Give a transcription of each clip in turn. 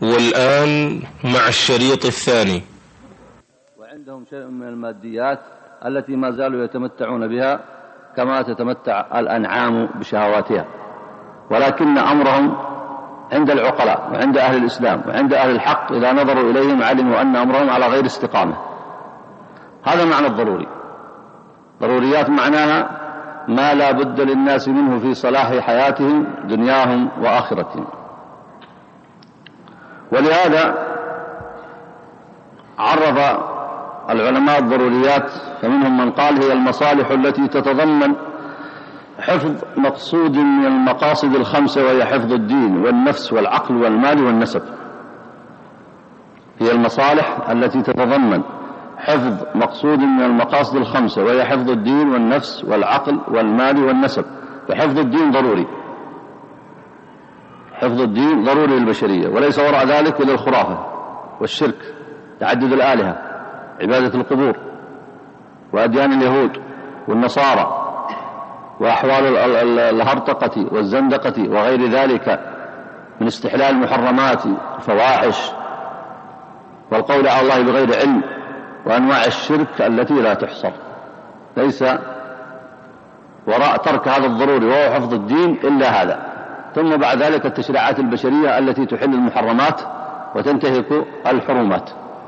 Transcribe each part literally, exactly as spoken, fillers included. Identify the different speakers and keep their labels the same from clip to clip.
Speaker 1: والآن مع الشريط الثاني.
Speaker 2: وعندهم شيء من الماديات التي ما زالوا يتمتعون بها كما تتمتع الأنعام بشهواتها، ولكن أمرهم عند العقلاء وعند أهل الإسلام وعند أهل الحق إذا نظروا إليهم علموا أن أمرهم على غير استقامة. هذا معنى الضروري. ضروريات معناها ما لا بد للناس منه في صلاح حياتهم دنياهم وآخرتهم. ولهذا عرف العلماء الضروريات، فمنهم من قال هي المصالح التي تتضمن حفظ مقصود من المقاصد الخمسة، وهي حفظ الدين والنفس والعقل والمال والنسب. هي المصالح التي تتضمن حفظ مقصود من المقاصد الخمسة، وهي حفظ الدين والنفس والعقل والمال والنسب. فحفظ الدين ضروري، حفظ الدين ضروري للبشرية، وليس وراء ذلك إلا الخرافة والشرك، تعدد الآلهة، عبادة القبور، وأديان اليهود والنصارى، وأحوال الهرطقة والزندقة وغير ذلك من استحلال المحرمات الفواحش، والقول على الله بغير علم، وأنواع الشرك التي لا تحصر. ليس وراء ترك هذا الضروري وهو حفظ الدين إلا هذا، ثم بعد ذلك التشريعات البشرية التي تحل المحرمات وتنتهك الحرمات.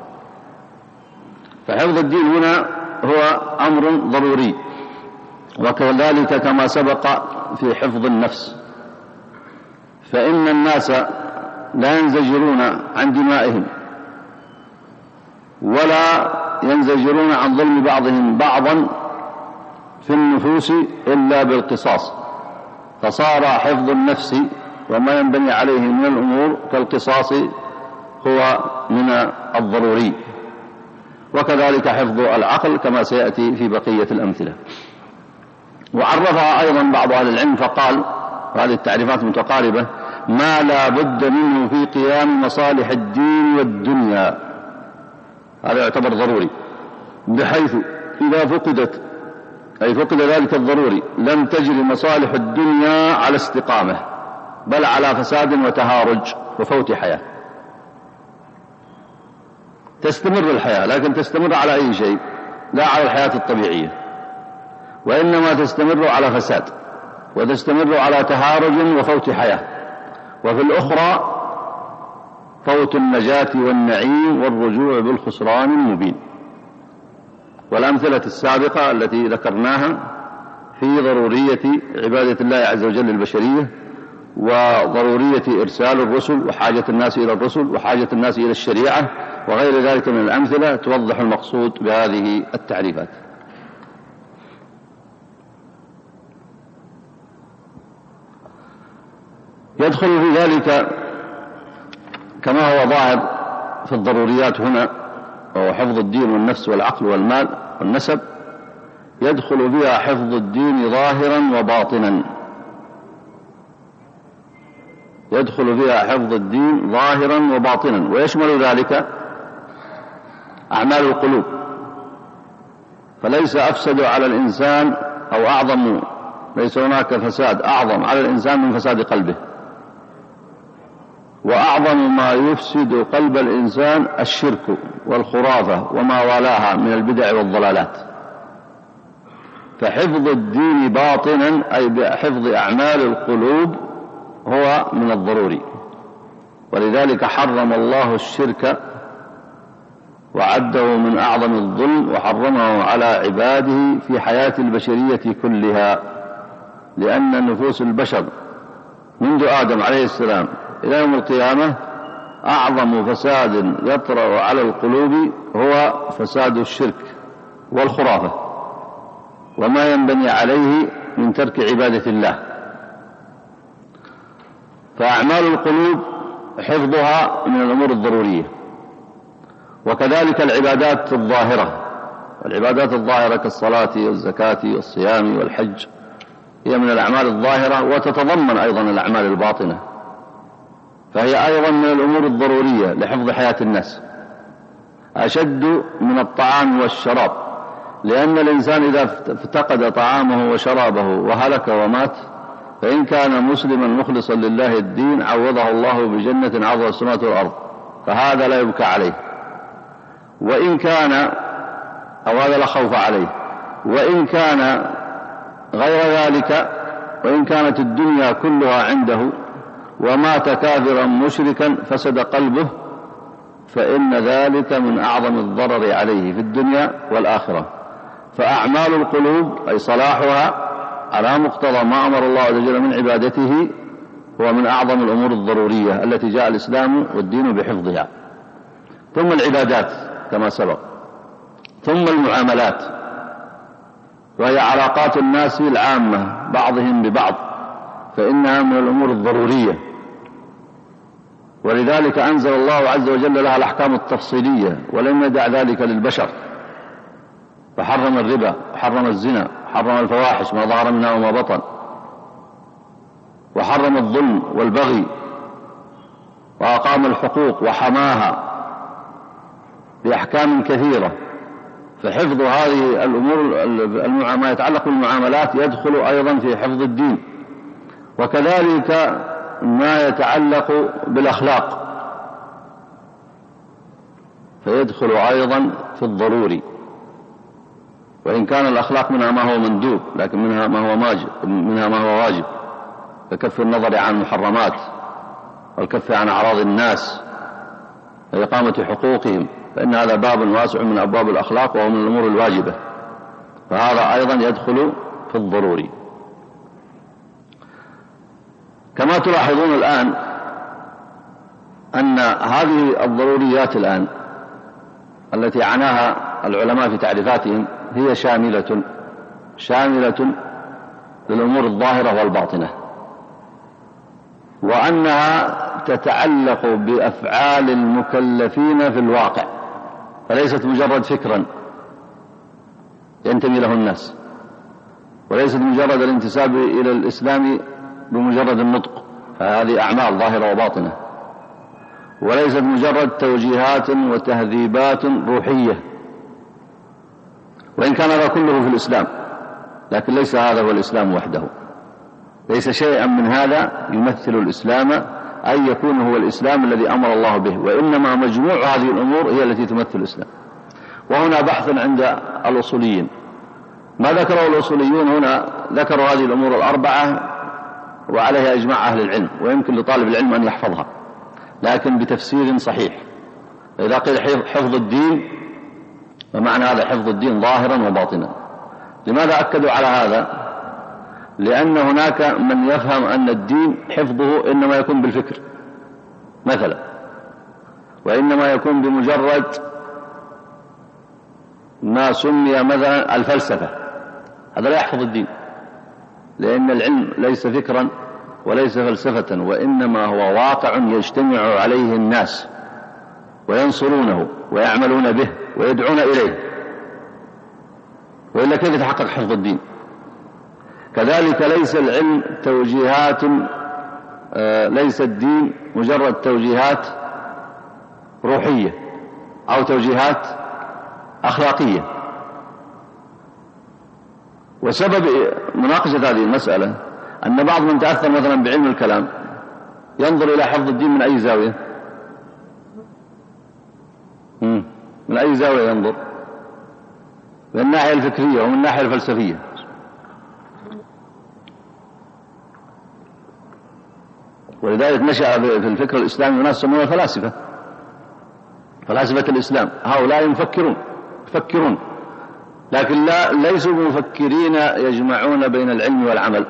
Speaker 2: فحفظ الدين هنا هو أمر ضروري، وكذلك كما سبق في حفظ النفس، فإن الناس لا ينزجرون عن دمائهم ولا ينزجرون عن ظلم بعضهم بعضا في النفوس إلا بالقصاص، فصار حفظ النفس وما ينبني عليه من الأمور كالقصاص هو من الضروري، وكذلك حفظ العقل كما سيأتي في بقية الأمثلة. وعرفها أيضا بعض أهل العلم فقال، وهذه التعريفات متقاربة: ما لا بد منه في قيام مصالح الدين والدنيا، هذا يعتبر ضروري، بحيث إذا فقدت أي فقد ذلك الضروري لم تجري مصالح الدنيا على استقامة، بل على فساد وتهارج وفوت حياة. تستمر الحياة، لكن تستمر على أي شيء؟ لا على الحياة الطبيعية، وإنما تستمر على فساد، وتستمر على تهارج وفوت حياة، وفي الأخرى فوت النجاة والنعيم والرجوع بالخسران المبين. والأمثلة السابقة التي ذكرناها في ضرورية عبادة الله عز وجل البشرية، وضرورية إرسال الرسل، وحاجة الناس إلى الرسل، وحاجة الناس إلى الشريعة، وغير ذلك من الأمثلة توضح المقصود بهذه التعريفات. يدخل في ذلك كما هو ظاهر في الضروريات هنا، وهو حفظ الدين والنفس والعقل والمال والنسب، يدخل فيها حفظ الدين ظاهرا وباطنا. يدخل فيها حفظ الدين ظاهرا وباطنا، ويشمل ذلك أعمال القلوب، فليس أفسد على الإنسان أو أعظم، ليس هناك فساد أعظم على الإنسان من فساد قلبه، وأعظم ما يفسد قلب الإنسان الشرك والخرافة وما والاها من البدع والضلالات. فحفظ الدين باطنا أي بحفظ أعمال القلوب هو من الضروري، ولذلك حرم الله الشرك وعده من أعظم الظلم، وحرمه على عباده في حياة البشرية كلها، لأن نفوس البشر منذ آدم عليه السلام إلى يوم القيامة أعظم فساد يطرأ على القلوب هو فساد الشرك والخرافة وما ينبني عليه من ترك عبادة الله. فأعمال القلوب حفظها من الأمور الضرورية، وكذلك العبادات الظاهرة. العبادات الظاهرة كالصلاة والزكاة والصيام والحج هي من الأعمال الظاهرة، وتتضمن أيضا الأعمال الباطنة، فهي أيضا من الأمور الضرورية لحفظ حياة الناس، أشد من الطعام والشراب، لأن الإنسان إذا افتقد طعامه وشرابه وهلك ومات فإن كان مسلما مخلصا لله الدين عوضه الله بجنة عرضها السماوات والأرض، فهذا لا يبكى عليه. وإن كان أو هذا لا خوف عليه. وإن كان غير ذلك، وإن كانت الدنيا كلها عنده ومات كافرا مشركا فسد قلبه، فإن ذلك من أعظم الضرر عليه في الدنيا والآخرة. فأعمال القلوب أي صلاحها على مقتضى ما أمر الله عز وجل من عبادته هو من أعظم الأمور الضرورية التي جاء الإسلام والدين بحفظها. ثم العبادات كما سبق، ثم المعاملات، وهي علاقات الناس العامة بعضهم ببعض، فإنها من الأمور الضرورية، ولذلك أنزل الله عز وجل لها الأحكام التفصيلية ولم يدع ذلك للبشر، فحرم الربا وحرم الزنا وحرم الفواحش ما ظهر منها وما بطن، وحرم الظلم والبغي، وأقام الحقوق وحماها بأحكام كثيرة. فحفظ هذه الأمور ما يتعلق بالمعاملات يدخل أيضا في حفظ الدين، وكذلك ما يتعلق بالأخلاق فيدخل أيضا في الضروري، وإن كان الأخلاق منها ما هو مندوب لكن منها ما هو واجب، منها ما هو واجب ككف النظر عن المحرمات والكف عن أعراض الناس وإقامة حقوقهم، فإن هذا باب واسع من أبواب الأخلاق وهو من الأمور الواجبة، فهذا أيضا يدخل في الضروري. كما تلاحظون الآن أن هذه الضروريات الآن التي عناها العلماء في تعريفاتهم هي شاملة شاملة للأمور الظاهرة والباطنة، وأنها تتعلق بأفعال المكلفين في الواقع، فليست مجرد فكرا ينتمي له الناس، وليست مجرد الانتساب إلى الإسلام بمجرد النطق، فهذه أعمال ظاهرة وباطنة، وليست مجرد توجيهات وتهذيبات روحية، وإن كان هذا كله في الإسلام، لكن ليس هذا هو الإسلام وحده، ليس شيئا من هذا يمثل الإسلام أن يكون هو الإسلام الذي أمر الله به، وإنما مجموع هذه الأمور هي التي تمثل الإسلام. وهنا بحث عند الأصوليين، ما ذكره الأصوليون هنا ذكروا هذه الأمور الأربعة وعليها إجماع أهل العلم، ويمكن لطالب العلم أن يحفظها لكن بتفسير صحيح. إذا قيل حفظ الدين فمعنى هذا حفظ الدين ظاهرا وباطنا. لماذا أكدوا على هذا؟ لأن هناك من يفهم أن الدين حفظه إنما يكون بالفكر مثلا، وإنما يكون بمجرد ما سمي مثلا الفلسفة، هذا لا يحفظ الدين، لأن العلم ليس فكرا وليس فلسفة، وإنما هو واقع يجتمع عليه الناس وينصرونه ويعملون به ويدعون إليه، وإلا كيف يتحقق حفظ الدين؟ كذلك ليس العلم توجيهات، آه ليس الدين مجرد توجيهات روحية أو توجيهات أخلاقية. وسبب مناقشة هذه المسألة أن بعض من تأثر مثلا بعلم الكلام ينظر إلى حفظ الدين من أي زاوية؟ من أي زاوية ينظر؟ من الناحية الفكرية ومن الناحية الفلسفية. ولذلك نشأ في الفكر الإسلامي وناس يسمونه الفلاسفة، فلاسفة الإسلام، هؤلاء يفكرون يفكرون لكن لا ليسوا مفكرين يجمعون بين العلم والعمل.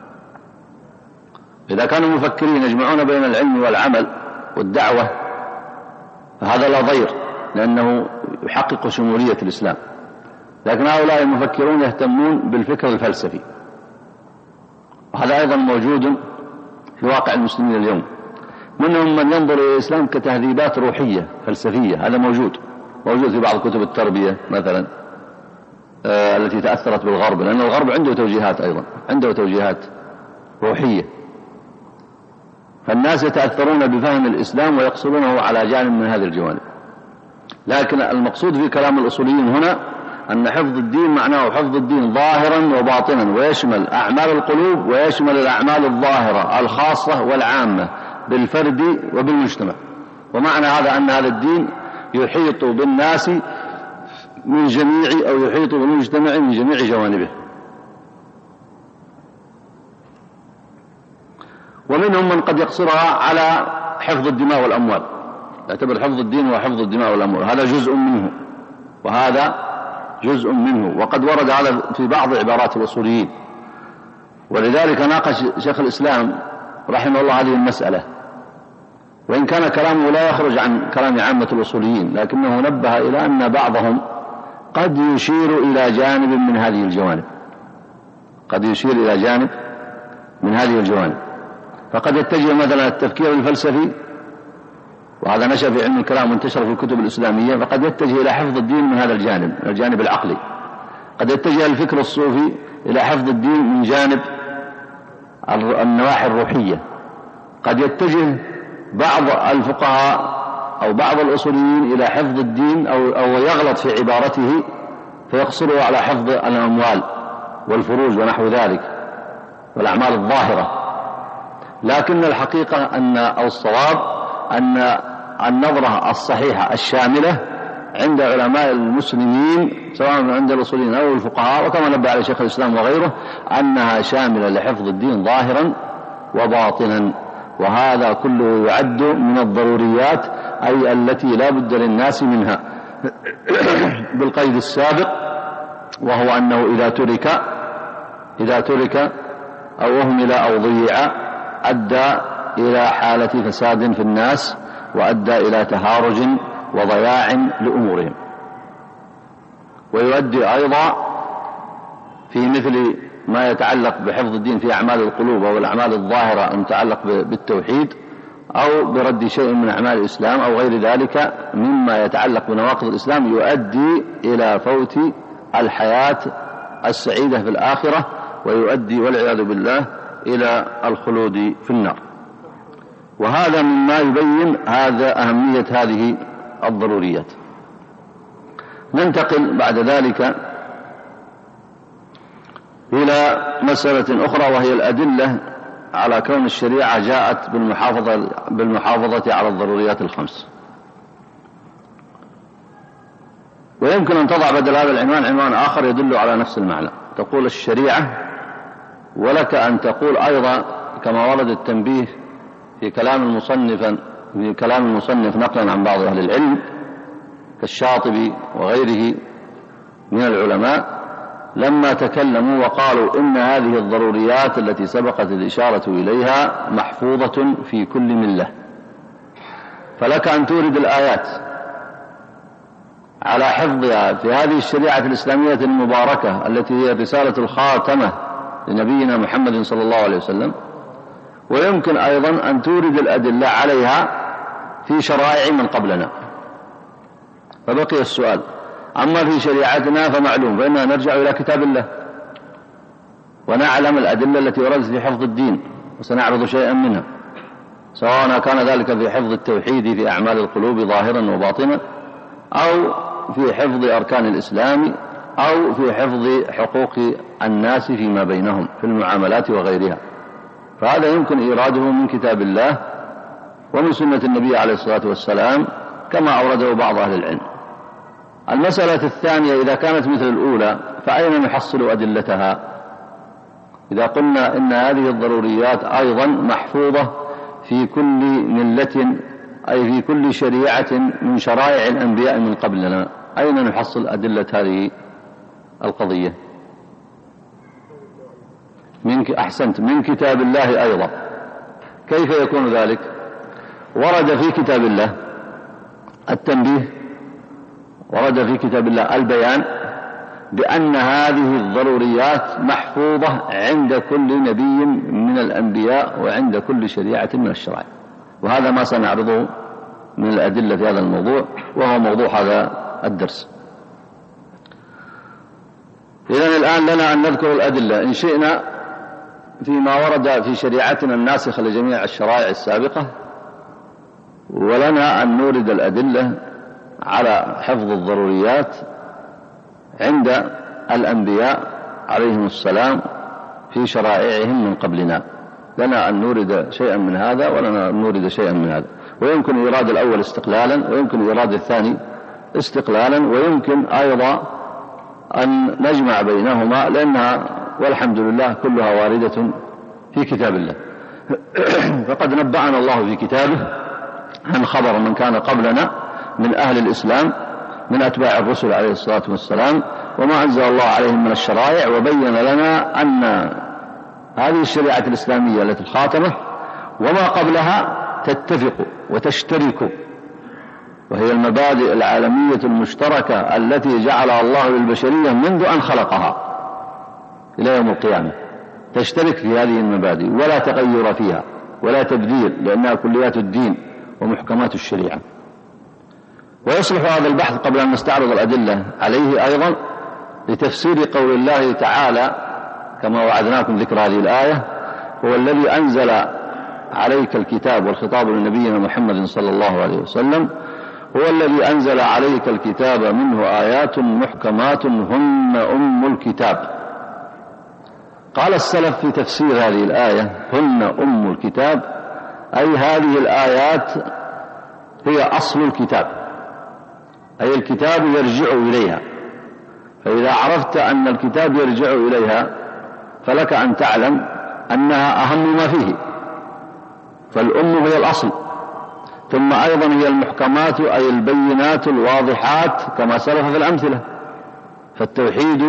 Speaker 2: إذا كانوا مفكرين يجمعون بين العلم والعمل والدعوة فهذا لا ضير، لأنه يحقق شمولية الإسلام. لكن هؤلاء المفكرون يهتمون بالفكر الفلسفي، وهذا أيضا موجود في واقع المسلمين اليوم. منهم من ينظر إلى الإسلام كتهذيبات روحية فلسفية، هذا موجود موجود في بعض كتب التربية مثلا آه التي تأثرت بالغرب، لأن الغرب عنده توجيهات أيضا، عنده توجيهات روحية، فالناس يتأثرون بفهم الإسلام ويقصدونه على جانب من هذه الجوانب. لكن المقصود في كلام الأصوليين هنا أن حفظ الدين معناه حفظ الدين ظاهرا وباطنا، ويشمل أعمال القلوب ويشمل الأعمال الظاهرة الخاصة والعامة بالفرد وبالمجتمع. ومعنى هذا أن هذا الدين يحيط بالناس من جميع أو يحيط بالمجتمع من جميع جوانبه. ومنهم من قد يقصرها على حفظ الدماء والأموال، يعتبر حفظ الدين وحفظ الدماء والأموال، هذا جزء منه وهذا جزء منه. وقد ورد هذا في بعض عبارات الأصوليين، ولذلك ناقش شيخ الإسلام رحمه الله هذه المسألة، وإن كان كلامه لا يخرج عن كلام عامة الأصوليين، لكنه نبه إلى أن بعضهم قد يشير إلى جانب من هذه الجوانب، قد يشير إلى جانب من هذه الجوانب. فقد يتجه مثلا التفكير الفلسفي، وهذا نشأ في علم الكلام وانتشر في الكتب الإسلامية، فقد يتجه إلى حفظ الدين من هذا الجانب، من الجانب العقلي. قد يتجه الفكر الصوفي إلى حفظ الدين من جانب النواحي الروحية. قد يتجه بعض الفقهاء أو بعض الأصوليين إلى حفظ الدين أو, أو يغلط في عبارته فيقصره على حفظ الأموال والفروج ونحو ذلك والأعمال الظاهرة. لكن الحقيقة أن أو الصواب أن النظرة الصحيحة الشاملة عند علماء المسلمين سواء عند الأصوليين أو الفقهاء، وكما نبه على شيخ الإسلام وغيره، أنها شاملة لحفظ الدين ظاهرا وباطنا. وهذا كله يعد من الضروريات، أي التي لا بد للناس منها، بالقيد السابق، وهو أنه إذا ترك إذا ترك أو أهمل أو ضيع أدى إلى حالة فساد في الناس، وأدى إلى تهارج وضياع لأمورهم. ويؤدي أيضا في مثل ما يتعلق بحفظ الدين في أعمال القلوب أو الأعمال الظاهرة المتعلق بالتوحيد أو برد شيء من أعمال الإسلام أو غير ذلك مما يتعلق بنواقض الإسلام، يؤدي إلى فوت الحياة السعيدة في الآخرة، ويؤدي والعياذ بالله إلى الخلود في النار. وهذا مما يبين هذا أهمية هذه الضروريات. ننتقل بعد ذلك إلى مسألة أخرى، وهي الأدلة على كون الشريعة جاءت بالمحافظة, بالمحافظة على الضروريات الخمس. ويمكن أن تضع بدل هذا العنوان عنوان آخر يدل على نفس المعنى، تقول الشريعة، ولك أن تقول أيضا كما ورد التنبيه في كلام المصنف في كلام المصنف نقلا عن بعض أهل العلم كالشاطبي وغيره من العلماء، لما تكلموا وقالوا إن هذه الضروريات التي سبقت الإشارة إليها محفوظة في كل ملة، فلك أن تورد الآيات على حفظها في هذه الشريعة الإسلامية المباركة التي هي الرسالة الخاتمة لنبينا محمد صلى الله عليه وسلم، ويمكن أيضا أن تورد الأدلة عليها في شرائع من قبلنا. فبقي السؤال، أما في شريعتنا فمعلوم فإننا نرجع إلى كتاب الله ونعلم الأدلة التي وردت في حفظ الدين، وسنعرض شيئا منها، سواء كان ذلك في حفظ التوحيد في أعمال القلوب ظاهرا وباطنا، أو في حفظ أركان الإسلام، أو في حفظ حقوق الناس فيما بينهم في المعاملات وغيرها. فهذا يمكن إيراده من كتاب الله ومن سنة النبي عليه الصلاة والسلام كما أورده بعض أهل العلم. المسألة الثانية، إذا كانت مثل الأولى فأين نحصل أدلتها؟ إذا قلنا إن هذه الضروريات أيضا محفوظة في كل ملة، أي في كل شريعة من شرائع الأنبياء من قبلنا، أين نحصل أدلة هذه القضية؟ من أحسنت من كتاب الله أيضا. كيف يكون ذلك؟ ورد في كتاب الله التنبيه، ورد في كتاب الله البيان بأن هذه الضروريات محفوظة عند كل نبي من الأنبياء وعند كل شريعة من الشرائع، وهذا ما سنعرضه من الأدلة في هذا الموضوع، وهو موضوع هذا الدرس. إذن الآن لنا أن نذكر الأدلة إن شئنا فيما ورد في شريعتنا الناسخة لجميع الشرائع السابقة، ولنا أن نورد الأدلة على حفظ الضروريات عند الأنبياء عليهم السلام في شرائعهم من قبلنا. لنا أن نورد شيئا من هذا ولنا أن نورد شيئا من هذا، ويمكن إيراد الأول استقلالا ويمكن إيراد الثاني استقلالا، ويمكن أيضا أن نجمع بينهما، لأنها والحمد لله كلها واردة في كتاب الله. فقد نبأنا الله في كتابه عن خبر من كان قبلنا من أهل الإسلام من أتباع الرسل عليه الصلاة والسلام وما أنزل الله عليهم من الشرائع، وبين لنا أن هذه الشريعة الإسلامية التي الخاتمة وما قبلها تتفق وتشترك، وهي المبادئ العالمية المشتركة التي جعلها الله للبشرية منذ أن خلقها إلى يوم القيامة، تشترك في هذه المبادئ ولا تغير فيها ولا تبديل، لأنها كليات الدين ومحكمات الشريعة. ويصلح هذا البحث قبل أن نستعرض الأدلة عليه أيضا لتفسير قول الله تعالى كما وعدناكم ذكر هذه الآية: هو الذي أنزل عليك الكتاب، والخطاب لنبينا محمد صلى الله عليه وسلم: هو الذي أنزل عليك الكتاب منه آيات محكمات هن أم الكتاب. قال السلف في تفسير هذه الآية هن أم الكتاب، أي هذه الآيات هي أصل الكتاب، أي الكتاب يرجع إليها. فإذا عرفت أن الكتاب يرجع إليها فلك أن تعلم أنها أهم ما فيه، فالأم هي الأصل. ثم أيضا هي المحكمات، أي البينات الواضحات كما سلف في الأمثلة، فالتوحيد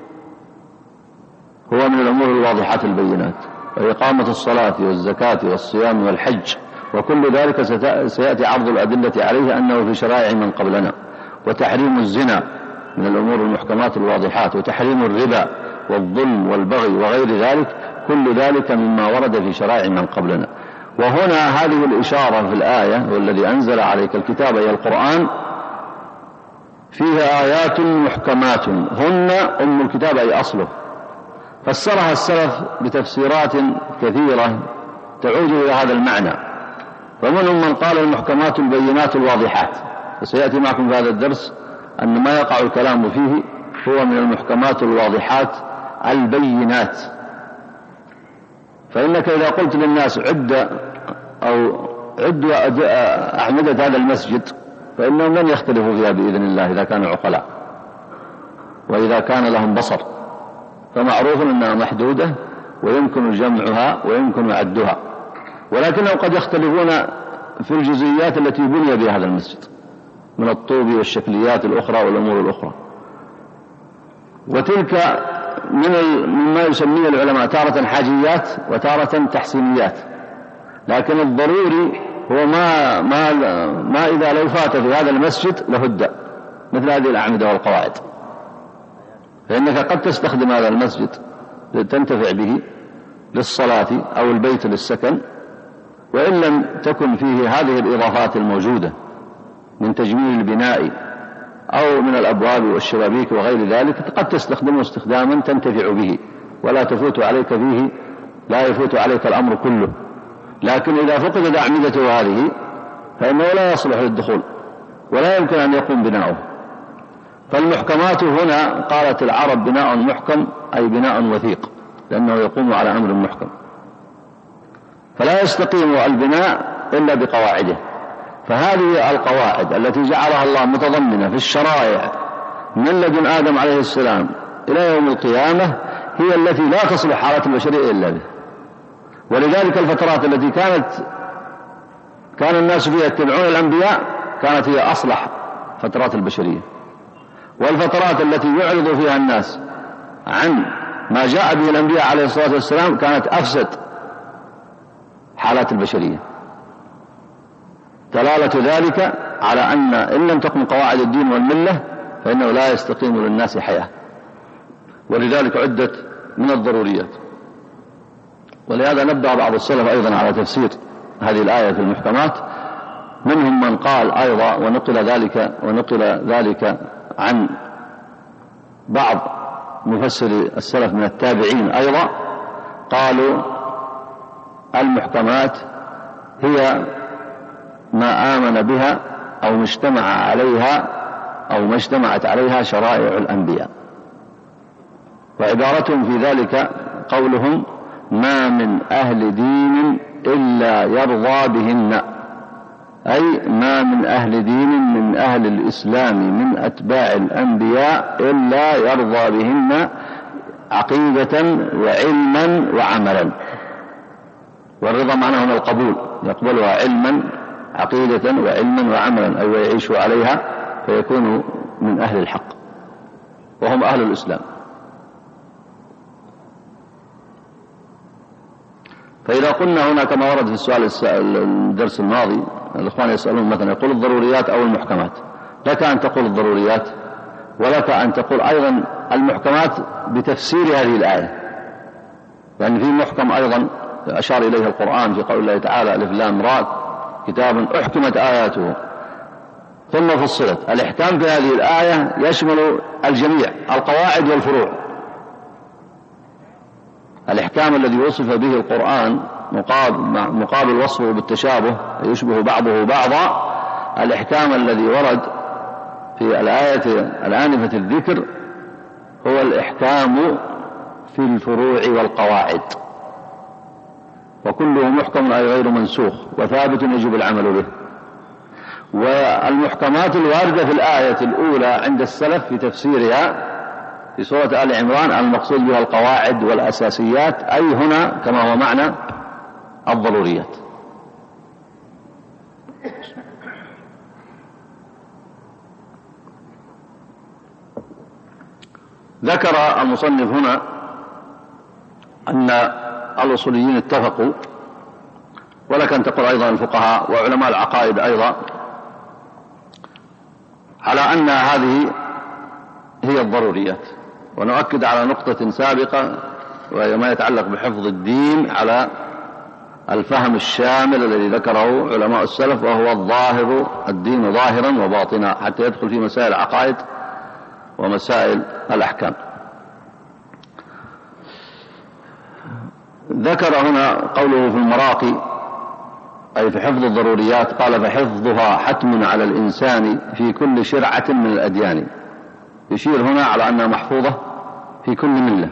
Speaker 2: هو من الأمور الواضحات البينات، وإقامة الصلاة والزكاة والصيام والحج، وكل ذلك سيأتي عرض الأدلة عليه أنه في شرائع من قبلنا. وتحريم الزنا من الأمور المحكمات الواضحات، وتحريم الربا والظلم والبغي وغير ذلك، كل ذلك مما ورد في شرائع من قبلنا. وهنا هذه الإشارة في الآية: والذي أنزل عليك الكتاب أي القرآن، فيها آيات محكمات هن أم الكتاب أي أصله. فسرها السلف بتفسيرات كثيرة تعود إلى هذا المعنى، فمنهم من قال المحكمات البينات الواضحات، وسيأتي معكم في هذا الدرس أن ما يقع الكلام فيه هو من المحكمات الواضحات البينات. فإنك إذا قلت للناس عد أو عدوا أعمدة هذا المسجد فإنهم لن يختلفوا فيها بإذن الله إذا كانوا عقلاء وإذا كان لهم بصر، فمعروف أنها محدودة ويمكن جمعها ويمكن عدها، ولكنهم قد يختلفون في الجزئيات التي بني بها هذا المسجد من الطوب والشكليات الأخرى والأمور الأخرى، وتلك من مما يسميه العلماء تارة حاجيات وتارة تحسينيات. لكن الضروري هو ما, ما, ما إذا لو فات في هذا المسجد لهد، مثل هذه الأعمدة والقواعد، فإنك قد تستخدم هذا المسجد لتنتفع به للصلاة أو البيت للسكن، وإن لم تكن فيه هذه الإضافات الموجودة من تجميل البناء أو من الأبواب والشبابيك وغير ذلك، قد تستخدمه استخداما تنتفع به ولا تفوت عليك فيه، لا يفوت عليك الأمر كله. لكن إذا فقدت أعمدته هذه فإنه لا يصلح للدخول ولا يمكن أن يقوم بناؤه. فالمحكمات هنا قالت العرب بناء محكم أي بناء وثيق، لأنه يقوم على أمر محكم، فلا يستقيم البناء إلا بقواعده. فهذه القواعد التي جعلها الله متضمنة في الشرائع من لدن آدم عليه السلام إلى يوم القيامة هي التي لا تصلح حالات البشرية إلا به. ولذلك الفترات التي كانت كان الناس فيها يتبعون الأنبياء كانت هي أصلح فترات البشرية، والفترات التي يعرض فيها الناس عن ما جاء به الأنبياء عليه الصلاة والسلام كانت أفسد حالات البشرية. دلالة ذلك على أن إن لم تقم قواعد الدين والملة فإنه لا يستقيم للناس حياة، ولذلك عدت من الضروريات. ولهذا نبدأ بعض السلف أيضا على تفسير هذه الآية في المحكمات، منهم من قال أيضا ونقل ذلك, ونقل ذلك عن بعض مفسر السلف من التابعين أيضا، قالوا المحكمات هي ما آمن بها أو اجتمع عليها أو ما اجتمعت عليها شرائع الأنبياء. وعبارتهم في ذلك قولهم: ما من أهل دين إلا يرضى بهن، أي ما من أهل دين من أهل الإسلام من أتباع الأنبياء إلا يرضى بهن عقيدة وعلما وعملا. والرضا معناه هنا القبول، يقبلها علما عقيدة وعلما وعملا، أي ويعيش عليها فيكون من أهل الحق وهم أهل الإسلام. فإذا قلنا هنا كما ورد في السؤال الدرس الماضي، الإخوان يسألون مثلا يقول الضروريات أو المحكمات، لك أن تقول الضروريات ولك أن تقول أيضا المحكمات بتفسير هذه الآية، يعني في محكم أيضا أشار إليه القرآن في قول الله تعالى: ألف لام را كتاب أحكمت آياته ثم فصلت. الإحكام في هذه الآية يشمل الجميع، القواعد والفروع. الإحكام الذي وصف به القرآن مقابل وصفه بالتشابه يشبه بعضه بعضا، الإحكام الذي ورد في الآية الآنفة الذكر هو الإحكام في الفروع والقواعد، وكله محكم أي غير منسوخ وثابت يجب العمل به. والمحكمات الواردة في الآية الأولى عند السلف في تفسيرها في سورة آل عمران المقصود بها القواعد والأساسيات، أي هنا كما هو معنى الضروريات. ذكر المصنف هنا أن الأصوليين اتفقوا، ولك أن تقول أيضا الفقهاء وعلماء العقائد أيضا، على أن هذه هي الضروريات. ونؤكد على نقطة سابقة وهي ما يتعلق بحفظ الدين على الفهم الشامل الذي ذكره علماء السلف، وهو الظاهر الدين ظاهرا وباطنا، حتى يدخل في مسائل العقائد ومسائل الأحكام. ذكر هنا قوله في المراقي أي في حفظ الضروريات، قال: فحفظها حتم على الإنسان في كل شرعة من الأديان. يشير هنا على أنها محفوظة في كل ملة.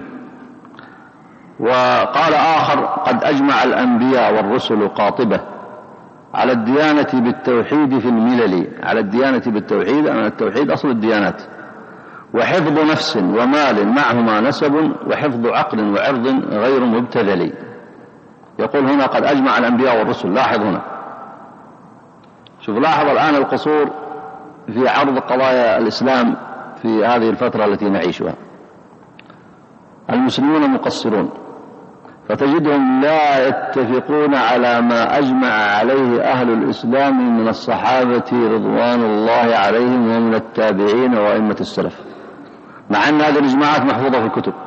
Speaker 2: وقال آخر: قد أجمع الأنبياء والرسل قاطبة على الديانة بالتوحيد في الملل. على الديانة بالتوحيد، أن التوحيد أصل الديانات. وحفظ نفس ومال معهما نسب، وحفظ عقل وعرض غير مبتذل. يقول هنا قد أجمع الأنبياء والرسل. لاحظ هنا، شوف، لاحظ الآن القصور في عرض قضايا الإسلام في هذه الفترة التي نعيشها. المسلمون مقصرون، فتجدهم لا يتفقون على ما أجمع عليه أهل الإسلام من الصحابة رضوان الله عليهم ومن التابعين وأئمة السلف، مع أن هذه الإجماعات محفوظة في الكتب.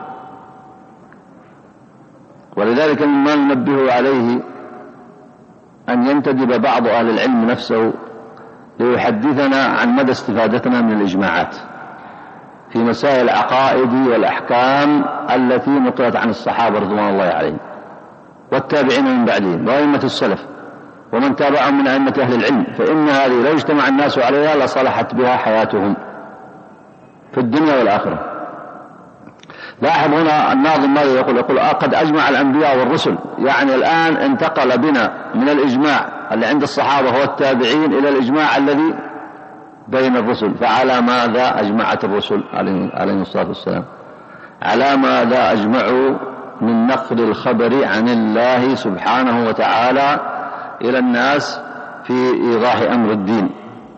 Speaker 2: ولذلك مما ننبه عليه أن ينتدب بعض أهل العلم نفسه ليحدثنا عن مدى استفادتنا من الإجماعات في مسائل العقائد والأحكام التي نقلت عن الصحابة رضوان الله عليهم والتابعين من بعدهم وأئمة السلف ومن تابعهم من أئمة أهل العلم، فإن هذه لو اجتمع الناس عليها لصلحت بها حياتهم في الدنيا والآخرة. لاحظ هنا الناظم ماذا يقول؟ يقول آه قد أجمع الأنبياء والرسل، يعني الآن انتقل بنا من الإجماع اللي عند الصحابة والتابعين إلى الإجماع الذي بين الرسل. فعلى ماذا أجمعت الرسل عليهم الصلاة والسلام؟ على ماذا أجمعوا من نقل الخبر عن الله سبحانه وتعالى إلى الناس في إيضاح أمر الدين.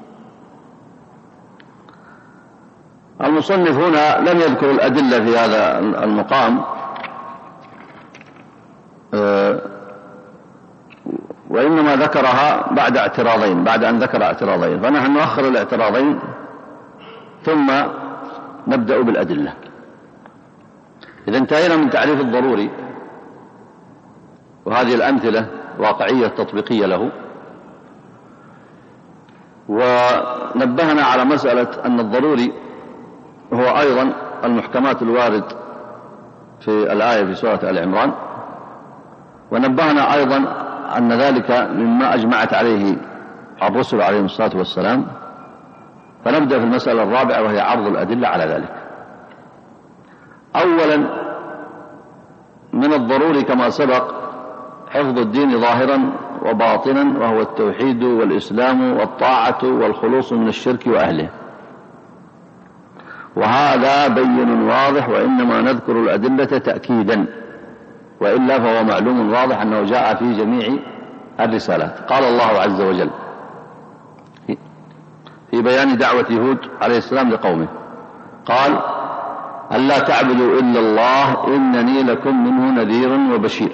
Speaker 2: المصنف هنا لم يذكر الأدلة في هذا المقام، وإنما ذكرها بعد اعتراضين، بعد أن ذكر اعتراضين، فنحن نؤخر الاعتراضين ثم نبدأ بالأدلة. إذا انتهينا من تعريف الضروري وهذه الأمثلة واقعية تطبيقية له، ونبهنا على مسألة أن الضروري هو أيضا المحكمات الوارد في الآية في سورة آل عمران، ونبهنا أيضا أن ذلك مما أجمعت عليه الرسل عليهم الصلاة والسلام، فنبدأ في المسألة الرابعة وهي عرض الأدلة على ذلك. أولا من الضروري كما سبق حفظ الدين ظاهرا وباطنا، وهو التوحيد والإسلام والطاعة والخلوص من الشرك وأهله، وهذا بين واضح، وإنما نذكر الأدلة تأكيدا، وإلا فهو معلوم واضح أنه جاء في جميع الرسالات. قال الله عز وجل في بيان دعوة هود عليه السلام لقومه، قال: ألا تعبدوا إلا الله إنني لكم منه نذير وبشير.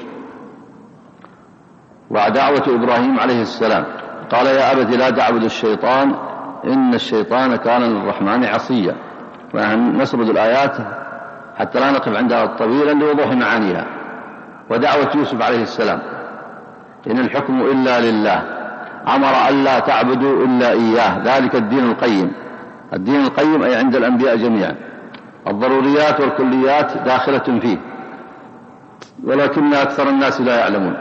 Speaker 2: ودعوة إبراهيم عليه السلام قال: يا أبت لا تعبد الشيطان إن الشيطان كان للرحمن عصيا. ونسرد الآيات حتى لا نقف عندها طويلا لوضوح معانيها. ودعوة يوسف عليه السلام: إن الحكم إلا لله، أمر ألا تعبدوا إلا إياه، ذلك الدين القيم. الدين القيم أي عند الأنبياء جميعا، الضروريات والكليات داخلة فيه، ولكن أكثر الناس لا يعلمون.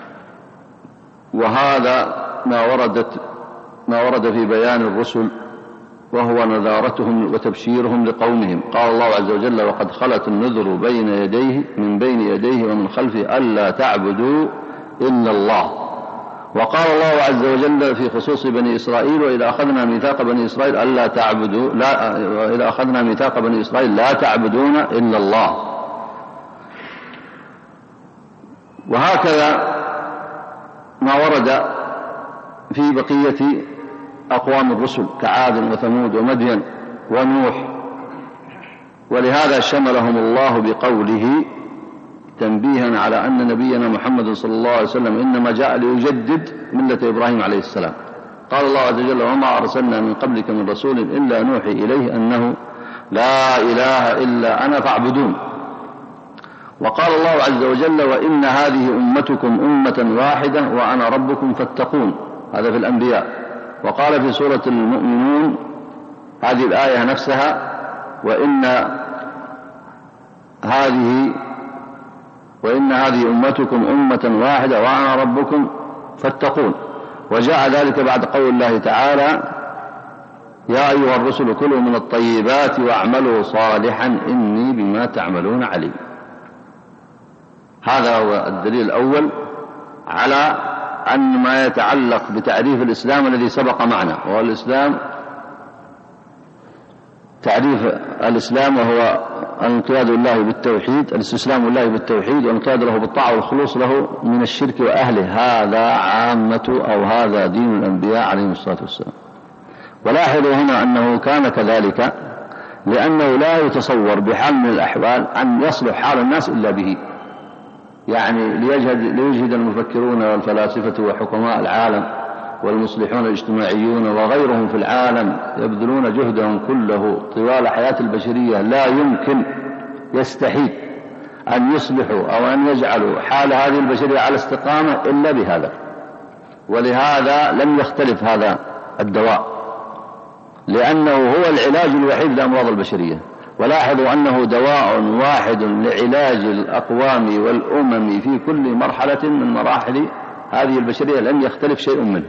Speaker 2: وهذا ما وردت ما ورد في بيان الرسل، وهو نذارتهم وتبشيرهم لقومهم. قال الله عز وجل: وقد خلت النذر بين يديه من بين يديه ومن خلفه ألا تعبدوا إلا الله. وقال الله عز وجل في خصوص بني إسرائيل: وإذا أخذنا ميثاق بني إسرائيل ألا تعبدوا لا وإذا أخذنا ميثاق بني إسرائيل لا تعبدون إلا الله. وهكذا ما ورد في بقية أقوام الرسل كعاد وثمود ومدين ونوح. ولهذا شملهم الله بقوله تنبيها على أن نبينا محمد صلى الله عليه وسلم إنما جاء ليجدد ملة إبراهيم عليه السلام. قال الله عز وجل: وما أرسلنا من قبلك من رسول إلا نوحي إليه أنه لا إله إلا أنا فاعبدون. وقال الله عز وجل: وإن هذه أمتكم أمة واحدة وأنا ربكم فاتقون. هذا في الأنبياء. وقال في سورة المؤمنون هذه الآية نفسها: وإن هذه وإن هذه أمتكم أمة واحدة وأنا ربكم فاتقون. وجاء ذلك بعد قول الله تعالى: يا أيها الرسل كلوا من الطيبات واعملوا صالحا إني بما تعملون عليم. هذا هو الدليل الأول على أن ما يتعلق بتعريف الإسلام الذي سبق معنا، وهو الإسلام تعريف الإسلام وهو الانقياد لله بالتوحيد، الاستسلام لله بالتوحيد والانقياد له بالطاعة والخلوص له من الشرك وأهله. هذا عامة أو هذا دين الأنبياء عليهم الصلاة والسلام. ولاحظوا هنا أنه كان كذلك لأنه لا يتصور بحال من الأحوال أن يصلح حال الناس إلا به. يعني ليجهد, ليجهد المفكرون والفلاسفة وحكماء العالم والمصلحون الاجتماعيون وغيرهم في العالم يبذلون جهدهم كله طوال حياة البشرية، لا يمكن يستحيل أن يصلحوا أو أن يجعلوا حال هذه البشرية على استقامة إلا بهذا. ولهذا لم يختلف هذا الدواء، لأنه هو العلاج الوحيد لأمراض البشرية. ولاحظوا أنه دواء واحد لعلاج الأقوام والأمم في كل مرحلة من مراحل هذه البشرية، لم يختلف شيء منه.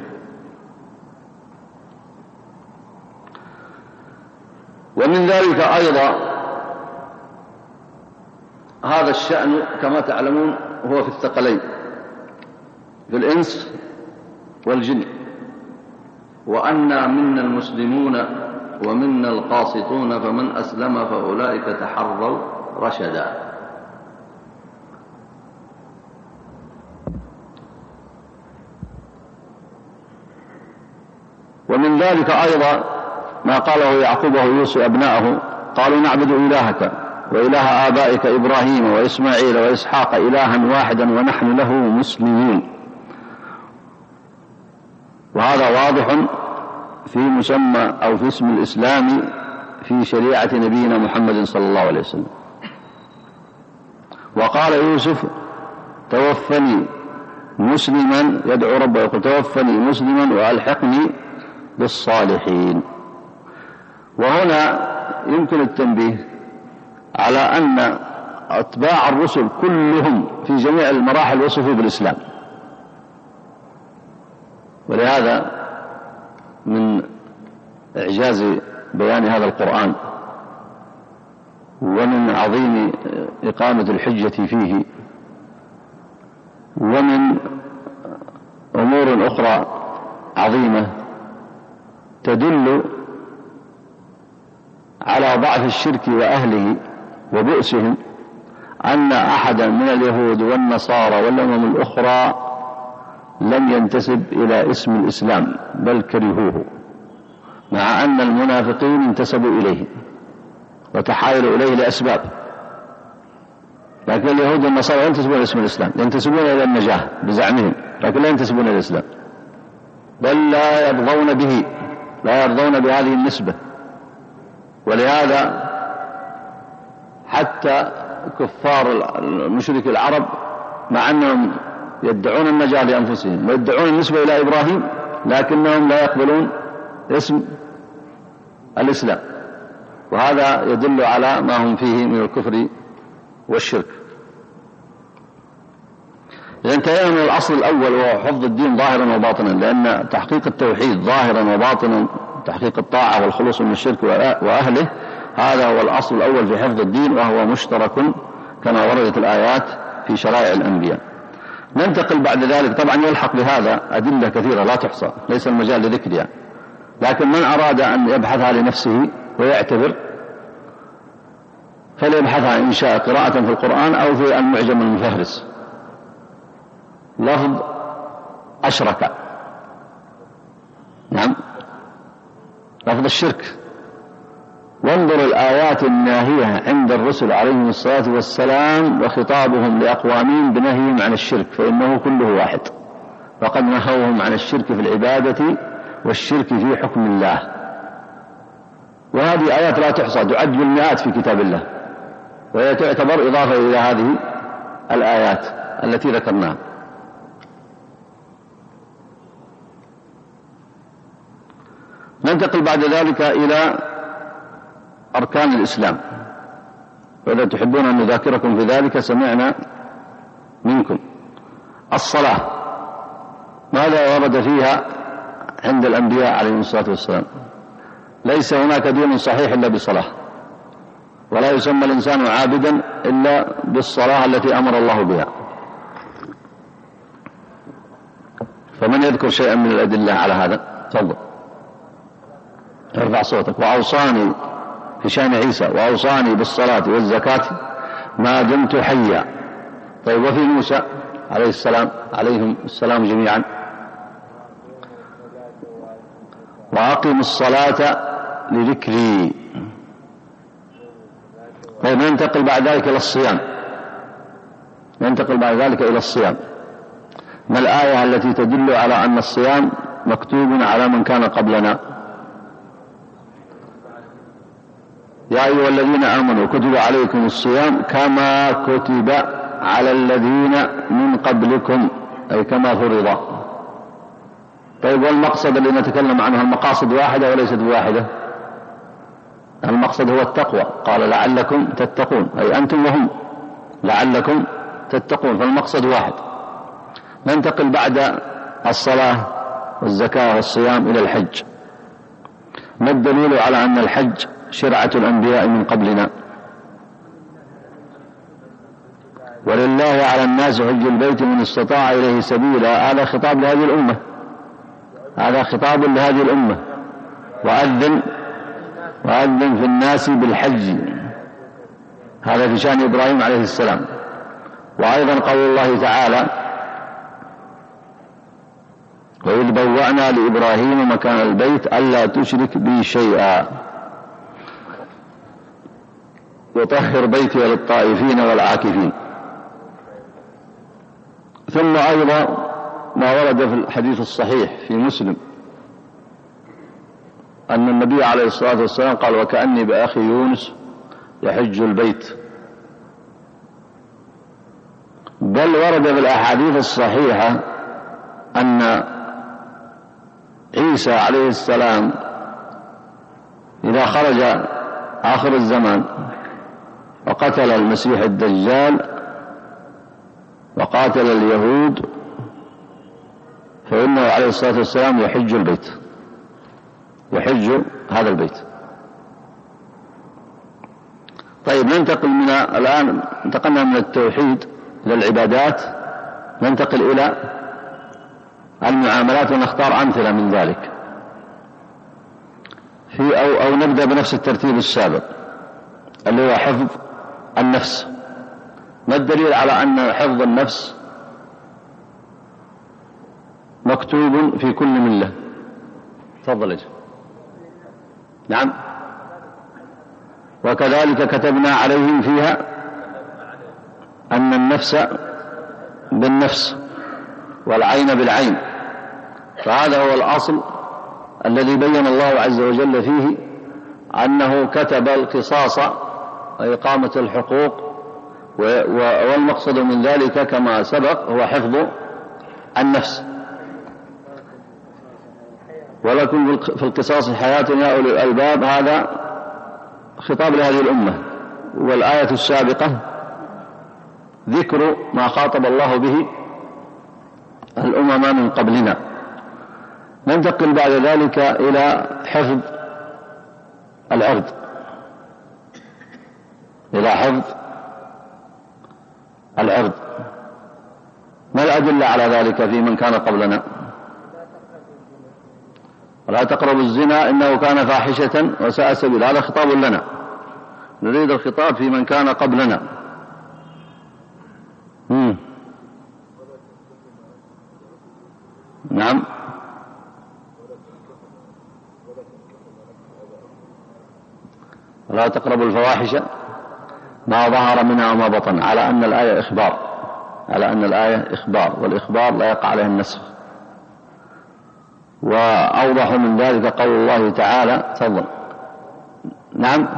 Speaker 2: ومن ذلك أيضا هذا الشأن كما تعلمون هو في الثقلين، في الإنس والجن، وأنا منا المسلمون ومنا القاسطون فمن أسلم فأولئك تحروا رشدا. ومن ذلك أيضا ما قاله يعقوب ويوسف أبناءه: قالوا نعبد إلهك وإله آبائك إبراهيم وإسماعيل وإسحاق إلها واحدا ونحن له مسلمون. وهذا واضح في مسمى أو في اسم الإسلام في شريعة نبينا محمد صلى الله عليه وسلم. وقال يوسف: توفني مسلما، يدعو ربه يقول: توفني مسلما وألحقني بالصالحين. وهنا يمكن التنبيه على أن أتباع الرسل كلهم في جميع المراحل وصفوا بالإسلام. ولهذا من إعجاز بيان هذا القرآن ومن عظيم إقامة الحجة فيه ومن أمور أخرى عظيمة تدل على ضعف الشرك وأهله وبؤسهم أن أحدا من اليهود والنصارى والأمم الأخرى لم ينتسب إلى اسم الإسلام بل كرهوه، مع أن المنافقين انتسبوا إليه وتحايلوا إليه لأسباب. لكن اليهود والنصارى ينتسبون إلى اسم الإسلام، ينتسبون إلى النجاة بزعمهم، لكن لا ينتسبون إلى الإسلام، بل لا يرضون به، لا يرضون بهذه النسبة. ولهذا حتى كفار المشرك العرب مع أنهم يدعون النجاة لأنفسهم ويدعون النسبة إلى إبراهيم، لكنهم لا يقبلون اسم الإسلام، وهذا يدل على ما هم فيه من الكفر والشرك. إذا انتهينا من الأصل الأول وهو حفظ الدين ظاهرا وباطنا، لأن تحقيق التوحيد ظاهرا وباطنا، تحقيق الطاعة والخلوص من الشرك وأهله، هذا هو الأصل الأول في حفظ الدين، وهو مشترك كما وردت الآيات في شرائع الأنبياء. ننتقل بعد ذلك، طبعا يلحق بهذا أدلة كثيرة لا تحصى، ليس المجال لذكرها، لكن من أراد أن يبحثها لنفسه ويعتبر فليبحثها إن شاء قراءة في القرآن أو في المعجم المفهرس. لفظ أشرك، نعم، لفظ الشرك. وانظر الآيات الناهية عند الرسل عليهم الصلاة والسلام وخطابهم لأقوامهم بنهيهم عن الشرك، فإنه كله واحد، وقد نهوهم عن الشرك في العبادة والشرك في حكم الله. وهذه آيات لا تحصى، تعد بالمئات في كتاب الله، وهي تعتبر إضافة إلى هذه الآيات التي ذكرناها. ننتقل بعد ذلك إلى أركان الإسلام، وإذا تحبون أن نذاكركم في ذلك سمعنا منكم. الصلاة ماذا ورد فيها عند الأنبياء عليهم الصلاة والسلام؟ ليس هناك دين صحيح إلا بصلاة، ولا يسمى الإنسان عابدا إلا بالصلاة التي أمر الله بها. فمن يذكر شيئا من الأدلة على هذا؟ تفضل، ارفع صوتك. وأوصاني في شأن عيسى وأوصاني بالصلاة والزكاة ما دمت حيا. طيب، وفي موسى عليه السلام عليهم السلام جميعا وأقم الصلاة لذكري. طيب، ننتقل بعد ذلك إلى الصيام. ننتقل بعد ذلك إلى الصيام. ما الآية التي تدل على أن الصيام مكتوب على من كان قبلنا؟ يا أيها الذين آمنوا كتب عليكم الصيام كما كتب على الذين من قبلكم، أي كما فرض. طيب، والمقصد اللي نتكلم عنه المقاصد واحدة وليست بواحدة؟ المقصد هو التقوى، قال لعلكم تتقون، أي أنتم وهم لعلكم تتقون، فالمقصد واحد. ننتقل بعد الصلاة والزكاة والصيام إلى الحج. ما الدليل على أن الحج شرعة الأنبياء من قبلنا؟ ولله على الناس حج البيت من استطاع إليه سبيلا. هذا خطاب لهذه الأمة، هذا خطاب لهذه الأمة. وأذن وأذن في الناس بالحج، هذا في شأن إبراهيم عليه السلام. وأيضا قول الله تعالى: وإذ بوأنا لإبراهيم مكان البيت ألا تشرك بي شيئا وطهر بيتي للطائفين والعاكفين. ثم أيضا ما ورد في الحديث الصحيح في مسلم أن النبي عليه الصلاة والسلام قال: وكأني بأخي يونس يحج البيت. بل ورد في الأحاديث الصحيحة أن عيسى عليه السلام إذا خرج آخر الزمان وقتل المسيح الدجال وقاتل اليهود فإنه عليه الصلاة والسلام يحج البيت. يحج هذا البيت. طيب ننتقل من الآن، انتقلنا من التوحيد إلى العبادات، ننتقل إلى المعاملات ونختار أمثلة من ذلك في أو, أو نبدأ بنفس الترتيب السابق اللي هو حفظ النفس. ما الدليل على أن حفظ النفس مكتوب في كل ملة؟ تفضل اجل. نعم. وكذلك كتبنا عليهم فيها أن النفس بالنفس والعين بالعين، فهذا هو الأصل الذي بين الله عز وجل فيه أنه كتب القصاص وإقامة الحقوق، والمقصد من ذلك كما سبق هو حفظ النفس. ولكم في القصاص حياة يا أولي الألباب، هذا خطاب لهذه الأمة. والآية السابقة ذكر ما خاطب الله به الأمم من قبلنا. ننتقل بعد ذلك إلى حفظ العرض، إلى حفظ العرض. ما الأدلة على ذلك في من كان قبلنا؟ ولا تقربوا الزنا إنه كان فاحشة وساء سبيلا، هذا خطاب لنا، نريد الخطاب في من كان قبلنا. مم. نعم. ولا تقربوا الفواحش ما ظهر منها وما بطن، على أن الآية إخبار، على أن الآية إخبار، والإخبار لا يقع عليه النسخ. وأوضح من ذلك قول الله تعالى. تفضل. نعم.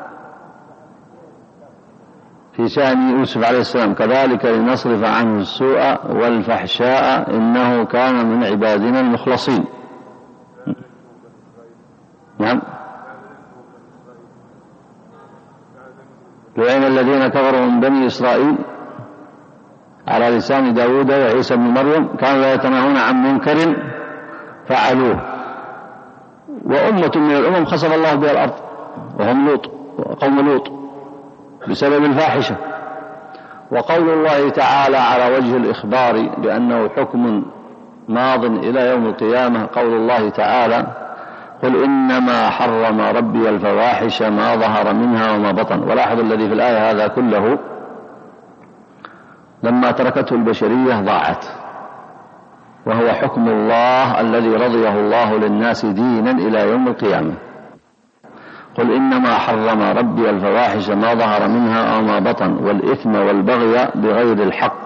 Speaker 2: في شأن يوسف عليه السلام كذلك لنصرف عنه السوء والفحشاء إنه كان من عبادنا المخلصين. نعم. لعن الذين كفروا من بني إسرائيل على لسان داود وعيسى بن مريم كانوا لا يتناهون عن منكر فعلوه. وأمة من الأمم خسف الله بها الأرض وهم لوط وقوم لوط بسبب الفاحشة. وقول الله تعالى على وجه الإخبار بأنه حكم ماض إلى يوم القيامة، قول الله تعالى قل إنما حرم ربي الفواحش ما ظهر منها وما بطن. ولاحظ الذي في الآية هذا كله لما تركته البشرية ضاعت، وهو حكم الله الذي رضيه الله للناس دينا إلى يوم القيامة. قل إنما حرم ربي الفواحش ما ظهر منها وما بطن والإثم والبغي بغير الحق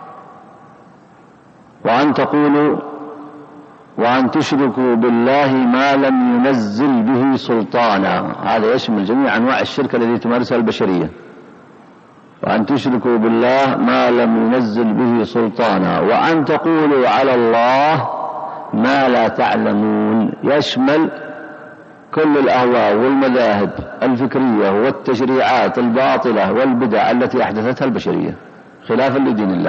Speaker 2: وأن تقولوا وأن تشركوا بالله ما لم ينزل به سلطانا. هذا يشمل جميع أنواع الشرك الذي تمارسها البشرية. وأن تشركوا بالله ما لم ينزل به سلطانا وأن تقولوا على الله ما لا تعلمون، يشمل كل الأهواء والمذاهب الفكرية والتشريعات الباطلة والبدع التي أحدثتها البشرية خلافا لدين الله.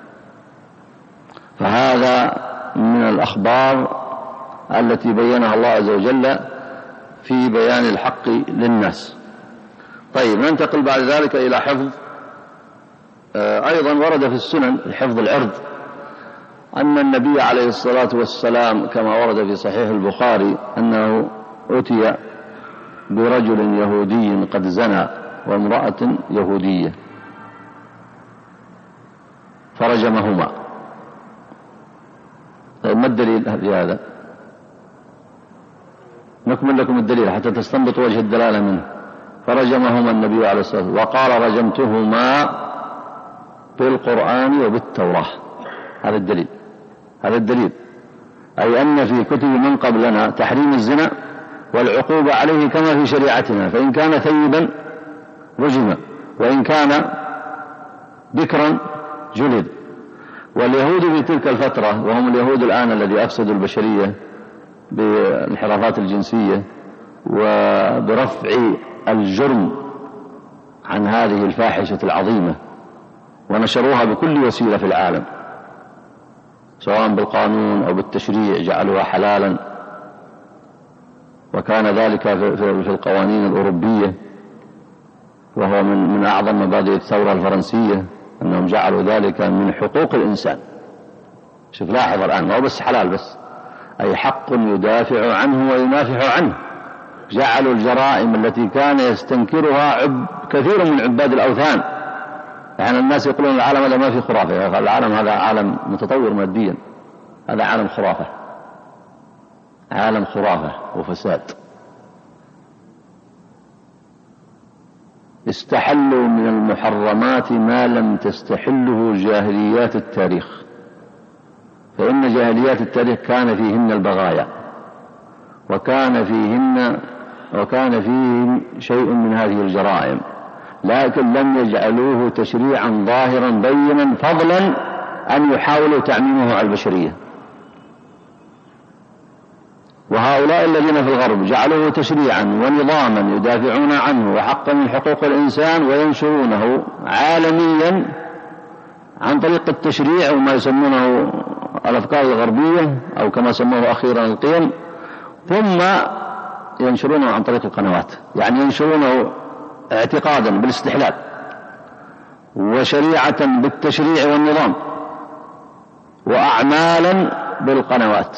Speaker 2: فهذا من الأخبار التي بينها الله عز وجل في بيان الحق للناس. طيب ننتقل بعد ذلك إلى حفظ. أيضا ورد في السنن حفظ العرض أن النبي عليه الصلاة والسلام كما ورد في صحيح البخاري أنه أتي برجل يهودي قد زنى وامرأة يهودية فرجمهما. ما الدليل في هذا؟ نكمل لكم الدليل حتى تستنبطوا وجه الدلالة منه. فرجمهما النبي عليه الصلاة والسلام وقال رجمتهما بالقرآن وبالتوراة. هذا الدليل، هذا الدليل أي أن في كتب من قبلنا تحريم الزنا والعقوبة عليه كما في شريعتنا، فإن كان ثيبا رجم وإن كان بكرا جلد. واليهود في تلك الفترة وهم اليهود الآن الذي أفسدوا البشرية بالانحرافات الجنسية وبرفع الجرم عن هذه الفاحشة العظيمة ونشروها بكل وسيلة في العالم سواء بالقانون أو بالتشريع جعلوها حلالا. وكان ذلك في القوانين الأوروبية، وهو من من أعظم مبادئ الثورة الفرنسية أنهم جعلوا ذلك من حقوق الإنسان. شوف لاحظ الآن، ما هو بس حلال بس، أي حق يدافع عنه وينافح عنه. جعلوا الجرائم التي كان يستنكرها عب كثير من عباد الأوثان، يعني الناس يقولون العالم هذا ما في خرافة، العالم هذا عالم متطور ماديا، هذا عالم خرافة، عالم خرافة وفساد. استحلوا من المحرمات ما لم تستحله جاهليات التاريخ، فإن جاهليات التاريخ كان فيهن البغايا، وكان فيهن وكان فيهم شيء من هذه الجرائم، لكن لم يجعلوه تشريعا ظاهرا بينا، فضلا أن يحاولوا تعميمه على البشرية. وهؤلاء الذين في الغرب جعلوه تشريعا ونظاما يدافعون عنه وحقا من حقوق الإنسان، وينشرونه عالميا عن طريق التشريع وما يسمونه الأفكار الغربية، أو كما سموه أخيرا القيم، ثم ينشرونه عن طريق القنوات، يعني ينشرونه اعتقادا بالاستحلال وشريعة بالتشريع والنظام وأعمالا بالقنوات.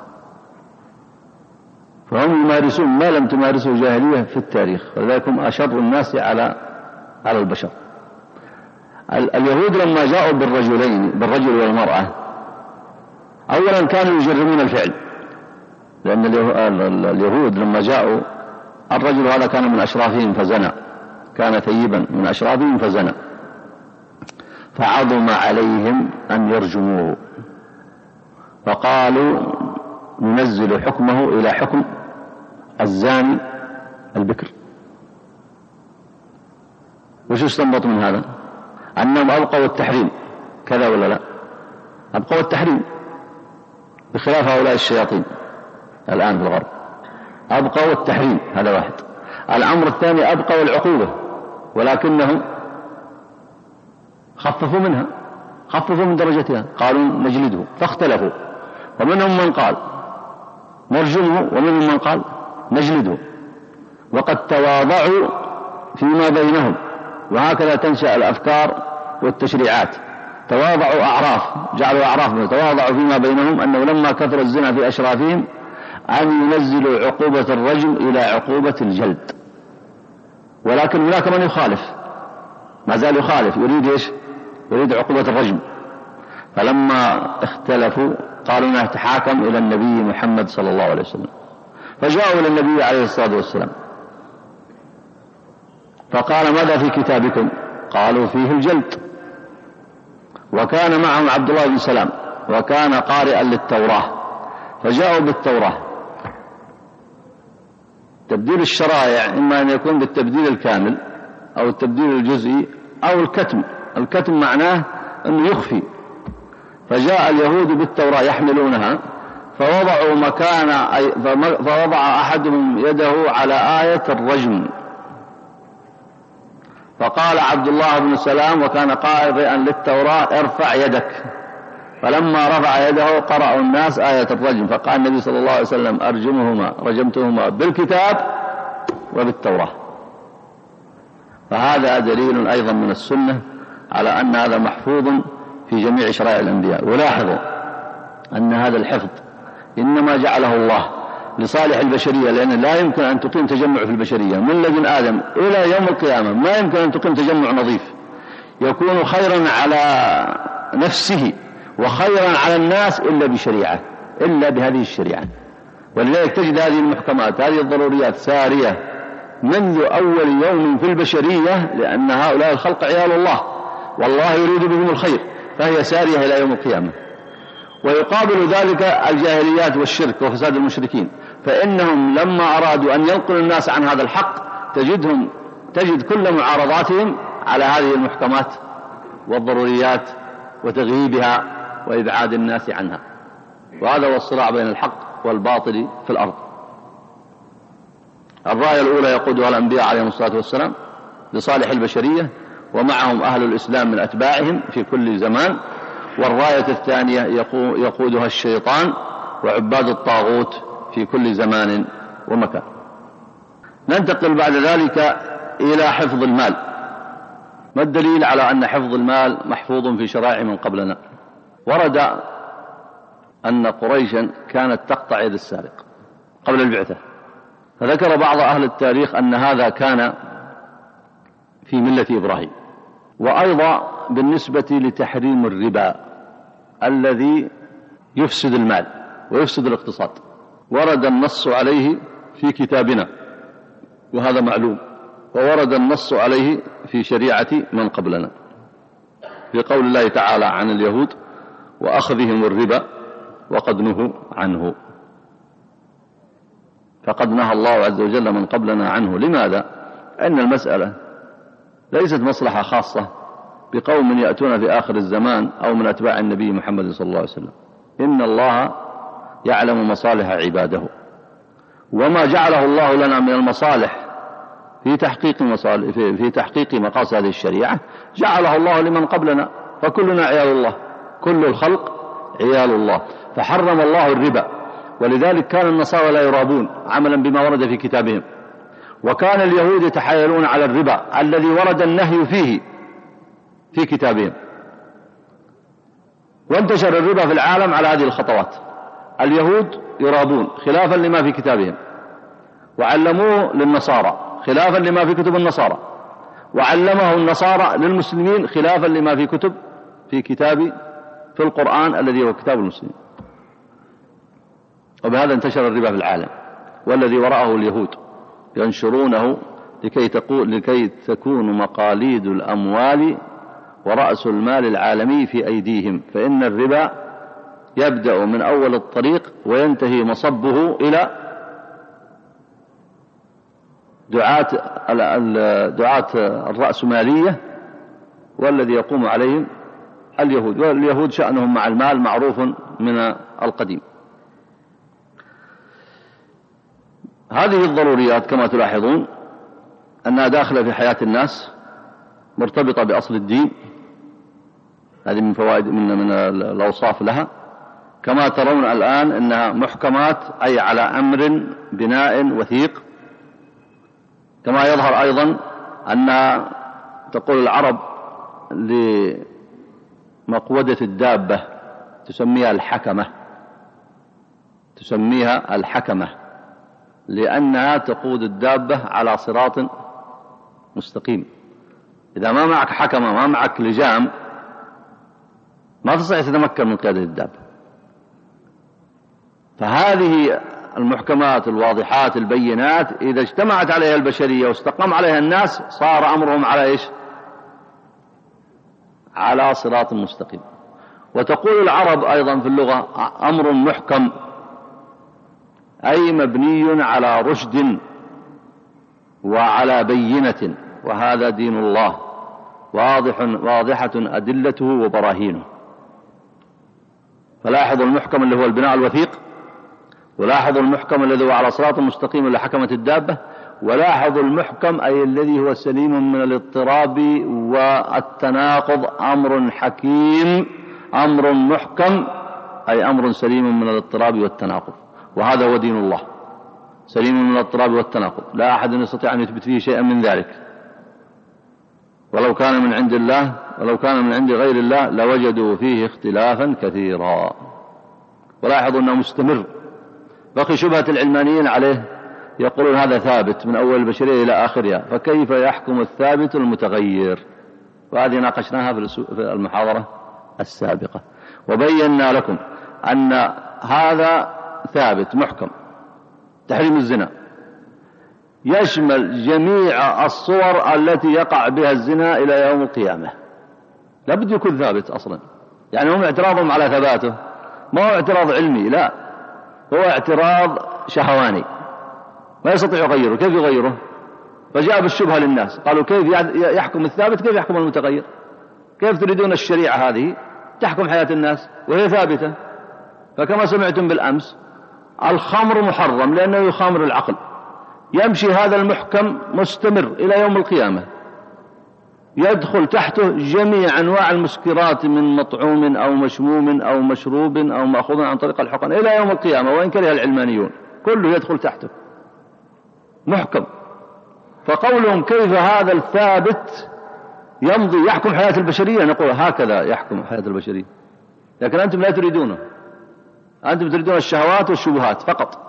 Speaker 2: فهم يمارسون ما لم تمارسه جاهلية في التاريخ، ولذلك هم أشر الناس على على البشر. اليهود لما جاءوا بالرجلين بالرجل والمرأة، أولا كانوا يجرمون الفعل، لأن اليهود لما جاءوا الرجل هذا كان من أشرافهم فزنى، كان ثيبا من أشرافهم فزنى، فعظم عليهم أن يرجموه، فقالوا ننزل حكمه إلى حكم الزاني البكر. وش استنبط من هذا؟ أنهم أبقوا التحريم، كذا ولا لا؟ أبقوا التحريم بخلاف هؤلاء الشياطين الآن في الغرب، أبقوا التحريم، هذا واحد. الأمر الثاني أبقوا العقوبة، ولكنهم خففوا منها، خففوا من درجتها، قالوا نجلده، فاختلفوا، ومنهم من قال نرجمه ومنهم من قال نجلده، وقد تواضعوا فيما بينهم. وهكذا تنشأ الأفكار والتشريعات، تواضعوا أعراف، جعلوا أعراف تواضعوا فيما بينهم، أنه لما كثر الزنا في أشرافهم أن ينزلوا عقوبة الرجم إلى عقوبة الجلد. ولكن هناك من يخالف، ما زال يخالف، يريد إيش؟ يريد عقوبة الرجم. فلما اختلفوا قالوا نتحاكم إلى النبي محمد صلى الله عليه وسلم، فجاءوا إلى النبي عليه الصلاة والسلام فقال ماذا في كتابكم؟ قالوا فيه الجلد. وكان معهم عبد الله بن سلام، وكان قارئا للتوراة، فجاءوا بالتوراة. تبديل الشرائع إما أن يكون بالتبديل الكامل أو التبديل الجزئي أو الكتم. الكتم معناه أنه يخفي. فجاء اليهود بالتوراة يحملونها، فوضعوا مكان أي فوضع أحدهم يده على آية الرجم، فقال عبد الله بن سلام وكان قارئا للتوراة ارفع يدك، فلما رفع يده قرأوا الناس آية الرجم، فقال النبي صلى الله عليه وسلم أرجمهما، رجمتهما بالكتاب وبالتوراة. فهذا دليل أيضا من السنة على أن هذا محفوظ في جميع شرائع الأنبياء. ولاحظوا أن هذا الحفظ إنما جعله الله لصالح البشرية، لأن لا يمكن أن تقيم تجمع في البشرية من لدن آدم إلى يوم القيامة، ما يمكن أن تقيم تجمع نظيف يكون خيرا على نفسه وخيرا على الناس إلا بشريعة، إلا بهذه الشريعة. ولذلك تجد هذه المحكمات، هذه الضروريات سارية منذ أول يوم في البشرية، لأن هؤلاء الخلق عيال الله والله يريد بهم الخير، فهي سارية إلى يوم القيامة. ويقابل ذلك الجاهليات والشرك وفساد المشركين، فإنهم لما أرادوا أن ينقلوا الناس عن هذا الحق تجدهم تجد كل معارضاتهم على هذه المحكمات والضروريات وتغييبها وإبعاد الناس عنها. وهذا هو الصراع بين الحق والباطل في الأرض. الراية الأولى يقودها الأنبياء عليهم الصلاة والسلام لصالح البشرية، ومعهم أهل الإسلام من أتباعهم في كل زمان. والراية الثانية يقودها الشيطان وعباد الطاغوت في كل زمان ومكان. ننتقل بعد ذلك إلى حفظ المال. ما الدليل على أن حفظ المال محفوظ في شرائع من قبلنا؟ ورد أن قريشا كانت تقطع يد السارق قبل البعثة، فذكر بعض أهل التاريخ أن هذا كان في ملة إبراهيم. وأيضا بالنسبة لتحريم الربا الذي يفسد المال ويفسد الاقتصاد، ورد النص عليه في كتابنا وهذا معلوم، وورد النص عليه في شريعة من قبلنا في قول الله تعالى عن اليهود وأخذهم الربا وقد نهوا عنه. فقد نهى الله عز وجل من قبلنا عنه. لماذا؟ أن المسألة ليست مصلحة خاصة بقوم يأتون في آخر الزمان أو من أتباع النبي محمد صلى الله عليه وسلم. إن الله يعلم مصالح عباده، وما جعله الله لنا من المصالح في تحقيق مصالح في تحقيق مقاصد هذه الشريعة جعله الله لمن قبلنا، فكلنا عيال الله، كل الخلق عيال الله. فحرم الله الربا، ولذلك كان النصارى لا يرابون عملا بما ورد في كتابهم، وكان اليهود يتحايلون على الربا الذي ورد النهي فيه في كتابهم. وانتشر الربا في العالم على هذه الخطوات. اليهود يرابون خلافا لما في كتابهم، وعلموه للنصارى خلافا لما في كتب النصارى، وعلمه النصارى للمسلمين خلافا لما في كتب في كتاب في القرآن الذي هو كتاب المسلمين. وبهذا انتشر الربا في العالم، والذي وراءه اليهود ينشرونه لكي, تقول لكي تكون مقاليد الأموال ورأس المال العالمي في أيديهم. فإن الربا يبدأ من أول الطريق وينتهي مصبه إلى دعاة دعاة الرأسمالية، والذي يقوم عليهم اليهود. واليهود شأنهم مع المال معروف من القديم. هذه الضروريات كما تلاحظون أنها داخلة في حياة الناس، مرتبطة بأصل الدين. هذه من فوائد من, من الأوصاف لها. كما ترون الآن أنها محكمات، أي على أمر بناء وثيق. كما يظهر أيضا أن تقول العرب لمقودة الدابة تسميها الحكمة، تسميها الحكمة لأنها تقود الدابة على صراط مستقيم. إذا ما معك حكمة، ما معك لجام، ما تستطيع تتمكن من قيادة الدابة. فهذه المحكمات الواضحات البينات إذا اجتمعت عليها البشرية واستقام عليها الناس صار أمرهم على إيش؟ على صراط مستقيم. وتقول العرب أيضا في اللغة أمر محكم، أي مبني على رشد وعلى بينة، وهذا دين الله واضح واضحة أدلته وبراهينه. فلاحظوا المحكم اللي هو البناء الوثيق، ولاحظوا المحكم الذي هو على صراط مستقيم اللي حكمت الدابة، ولاحظوا المحكم أي الذي هو سليم من الاضطراب والتناقض. أمر حكيم، أمر محكم، أي أمر سليم من الاضطراب والتناقض، وهذا هو دين الله، سليم من الاضطراب والتناقض، لا أحد يستطيع أن يثبت فيه شيئا من ذلك. ولو كان من عند الله ولو كان من عند غير الله لوجدوا فيه اختلافا كثيرا. ولاحظوا أنه مستمر. بقي شبهة العلمانيين عليه، يقولون هذا ثابت من أول البشرية إلى آخرها، فكيف يحكم الثابت المتغير؟ وهذه ناقشناها في المحاضرة السابقة، وبينا لكم أن هذا ثابت محكم. تحريم الزنا يشمل جميع الصور التي يقع بها الزنا إلى يوم القيامة، لابد يكون ثابت أصلا. يعني هم اعتراضهم على ثباته ما هو اعتراض علمي، لا، هو اعتراض شهواني ما يستطيع يغيره. كيف يغيره؟ فجاء بالشبهة للناس، قالوا كيف يحكم الثابت كيف يحكم المتغير؟ كيف تريدون الشريعة هذه تحكم حياة الناس وهي ثابتة؟ فكما سمعتم بالأمس الخمر محرم لأنه يخامر العقل، يمشي هذا المحكم مستمر إلى يوم القيامة، يدخل تحته جميع أنواع المسكرات من مطعوم أو مشموم أو مشروب أو مأخوذ عن طريق الحقن إلى يوم القيامة، وإن كره العلمانيون كله يدخل تحته. محكم. فقولهم كيف هذا الثابت يمضي يحكم حياة البشرية، نقول هكذا يحكم حياة البشرية، لكن أنتم لا تريدونه، أنتم تريدون الشهوات والشبهات فقط.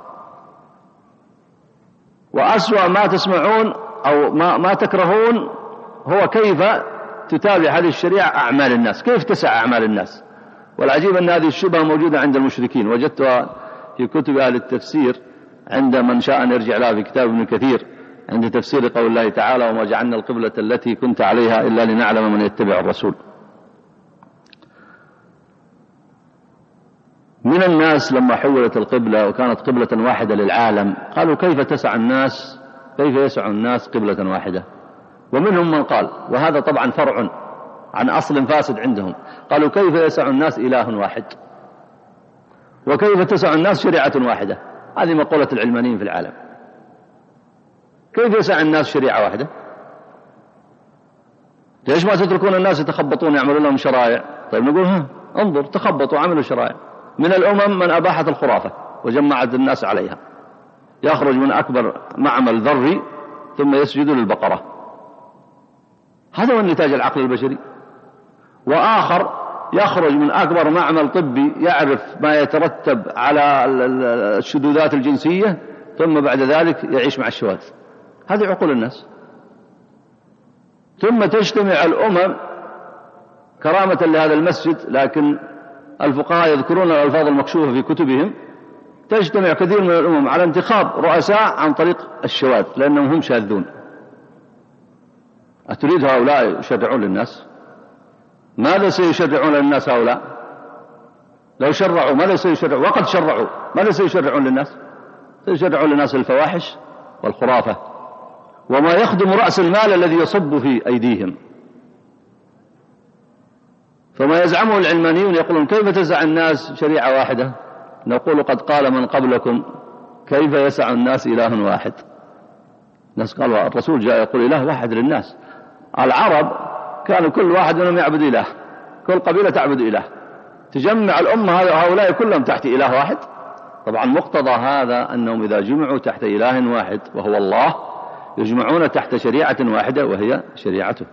Speaker 2: وأسوأ ما تسمعون أو ما, ما تكرهون هو كيف تتابع هذه الشريعة أعمال الناس، كيف تسع أعمال الناس. والعجيب أن هذه الشبهة موجودة عند المشركين، وجدتها في كتب أهل التفسير عند من شاء أن يرجع لها في كتاب ابن كثير عند تفسير قول الله تعالى: وما جعلنا القبلة التي كنت عليها إلا لنعلم من يتبع الرسول. من الناس لما حولت القبلة وكانت قبلة واحدة للعالم قالوا كيف تسع الناس، كيف يسع الناس قبلة واحدة. ومنهم من قال، وهذا طبعا فرع عن أصل فاسد عندهم، قالوا كيف يسع الناس إله واحد، وكيف تسع الناس شريعة واحدة. هذه مقولة العلمانيين في العالم، كيف يسع الناس شريعة واحدة؟ ليش ما تتركون الناس يتخبطون يعملون لهم شرائع؟ طيب نقول ها انظر تخبطوا عملوا شرائع. من الأمم من أباحت الخرافة وجمعت الناس عليها، يخرج من أكبر معمل ذري ثم يسجد للبقرة، هذا هو النتاج العقل البشري. وآخر يخرج من أكبر معمل طبي يعرف ما يترتب على الشذوذات الجنسية ثم بعد ذلك يعيش مع الشواذ. هذه عقول الناس. ثم تجتمع الأمم كرامة لهذا المسجد، لكن الفقهاء يذكرون الألفاظ المكشوفة في كتبهم، تجتمع كثير من الأمم على انتخاب رؤساء عن طريق الشواذ لأنهم هم شاذون. أتريد هؤلاء يشرعون للناس؟ ماذا سيشرعون للناس هؤلاء؟ لو شرعوا ماذا سيشرعوا؟ وقد شرعوا، ماذا سيشرعون للناس؟ سيشرعون للناس الفواحش والخرافة وما يخدم رأس المال الذي يصب في أيديهم. فما يزعمه العلمانيون يقولون كيف تسع الناس شريعة واحدة؟ نقول قد قال من قبلكم كيف يسع الناس إله واحد. الناس قالوا الرسول جاء يقول إله واحد للناس. العرب كانوا كل واحد منهم يعبد إله، كل قبيلة تعبد إله، تجمع الأمة هؤلاء كلهم تحت إله واحد. طبعا مقتضى هذا أنهم إذا جمعوا تحت إله واحد وهو الله يجمعون تحت شريعة واحدة وهي شريعته،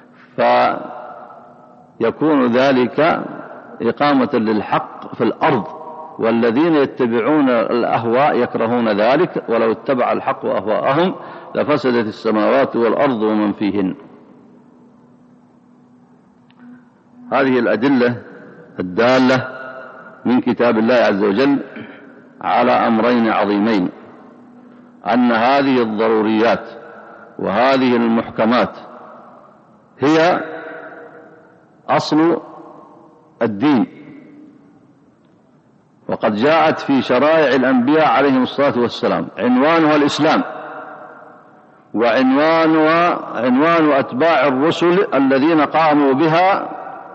Speaker 2: فيكون ذلك إقامة للحق في الأرض، والذين يتبعون الأهواء يكرهون ذلك، ولو اتبع الحق أهواءهم لفسدت السماوات والأرض ومن فيهن. هذه الأدلة الدالة من كتاب الله عز وجل على أمرين عظيمين: أن هذه الضروريات وهذه المحكمات هي أصل الدين، وقد جاءت في شرائع الأنبياء عليهم الصلاة والسلام، عنوانها الإسلام، وعنوانها عنوان أتباع الرسل الذين قاموا بها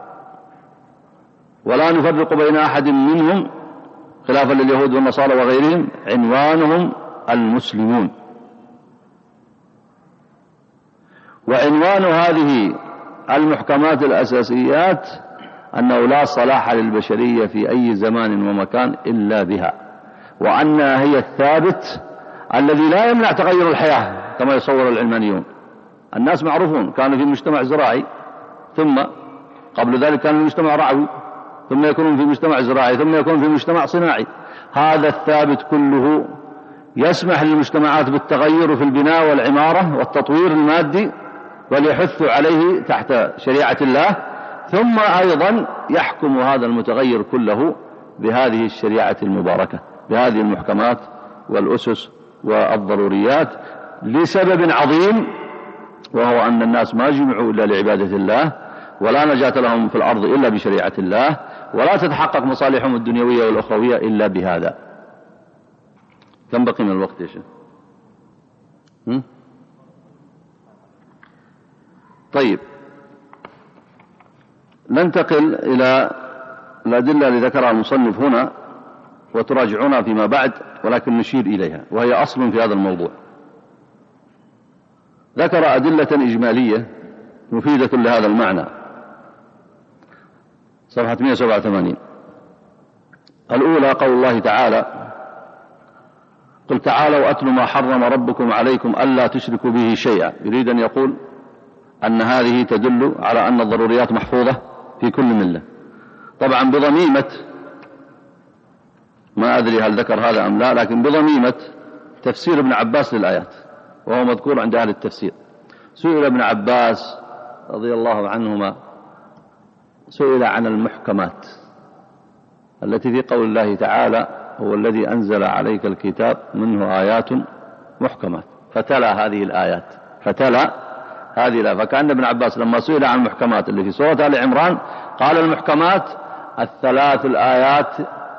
Speaker 2: ولا نفرق بين أحد منهم خلافا لليهود والنصارى وغيرهم، عنوانهم المسلمون. وعنوان هذه المحكمات الأساسيات أنه لا صلاح للبشرية في أي زمان ومكان إلا بها، وأنها هي الثابت الذي لا يمنع تغير الحياة كما يصور العلمانيون. الناس معروفون كانوا في مجتمع زراعي، ثم قبل ذلك كانوا في مجتمع رعوي، ثم يكونون في مجتمع زراعي، ثم يكون في مجتمع صناعي. هذا الثابت كله يسمح للمجتمعات بالتغير في البناء والعمارة والتطوير المادي وليحث عليه تحت شريعة الله، ثم أيضا يحكم هذا المتغير كله بهذه الشريعة المباركة، بهذه المحكمات والأسس والضروريات، لسبب عظيم، وهو أن الناس ما جمعوا إلا لعبادة الله، ولا نجاة لهم في الأرض إلا بشريعة الله، ولا تتحقق مصالحهم الدنيوية والأخروية إلا بهذا. كم بقي من الوقت يا شيخ؟ طيب، ننتقل إلى الأدلة التي ذكرها المصنف هنا وتراجعونها فيما بعد، ولكن نشير إليها وهي أصل في هذا الموضوع. ذكر أدلة إجمالية مفيدة لهذا المعنى، صفحة مئة وسبعة وثمانين. الأولى قول الله تعالى: قل تعالوا أتل ما حرم ربكم عليكم ألا تشركوا به شيئا. يريد أن يقول أن هذه تدل على أن الضروريات محفوظة في كل ملة. طبعا بضميمة، ما أدري هل ذكر هذا أم لا، لكن بضميمة تفسير ابن عباس للآيات، وهو مذكور عند أهل التفسير. سئل ابن عباس رضي الله عنهما، سئل عن المحكمات التي في قول الله تعالى هو الذي أنزل عليك الكتاب منه آيات محكمات، فتلا هذه الآيات، فتلا هذه الآيات. فكأن ابن عباس لما سئل عن المحكمات اللي في سورة آل عمران قال المحكمات الثلاث الآيات،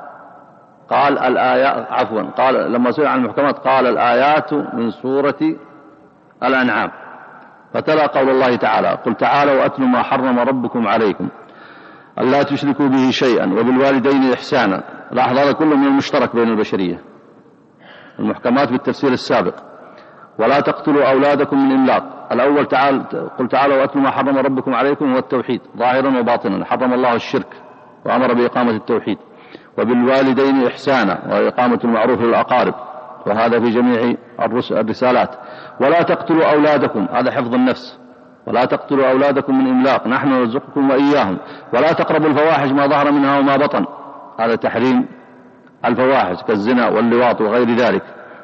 Speaker 2: قال الآيات عفوا قال لما سئل عن المحكمات قال الآيات من سورة الأنعام، فتلا قول الله تعالى قل تعالوا أتل ما حرم ربكم عليكم ألا تشركوا به شيئا وبالوالدين إحسانا. لاحظ هذا كله من المشترك بين البشرية، المحكمات بالتفسير السابق. ولا تقتلوا أولادكم من إملاق. الأول تعال قل تعالوا أتل ما حرم ربكم عليكم هو التوحيد ظاهرا وباطنا، حرم الله الشرك وأمر بإقامة التوحيد. وبالوالدين إحسانا وإقامة المعروف للأقارب، وهذا في جميع الرسالات. ولا تقتلوا أولادكم، هذا حفظ النفس. ولا تقتلوا أولادكم من إملاق نحن نرزقكم وإياهم. ولا تقربوا الفواحش ما ظهر منها وما بطن، هذا تحريم الفواحش كالزنا واللواط وغير ذلك.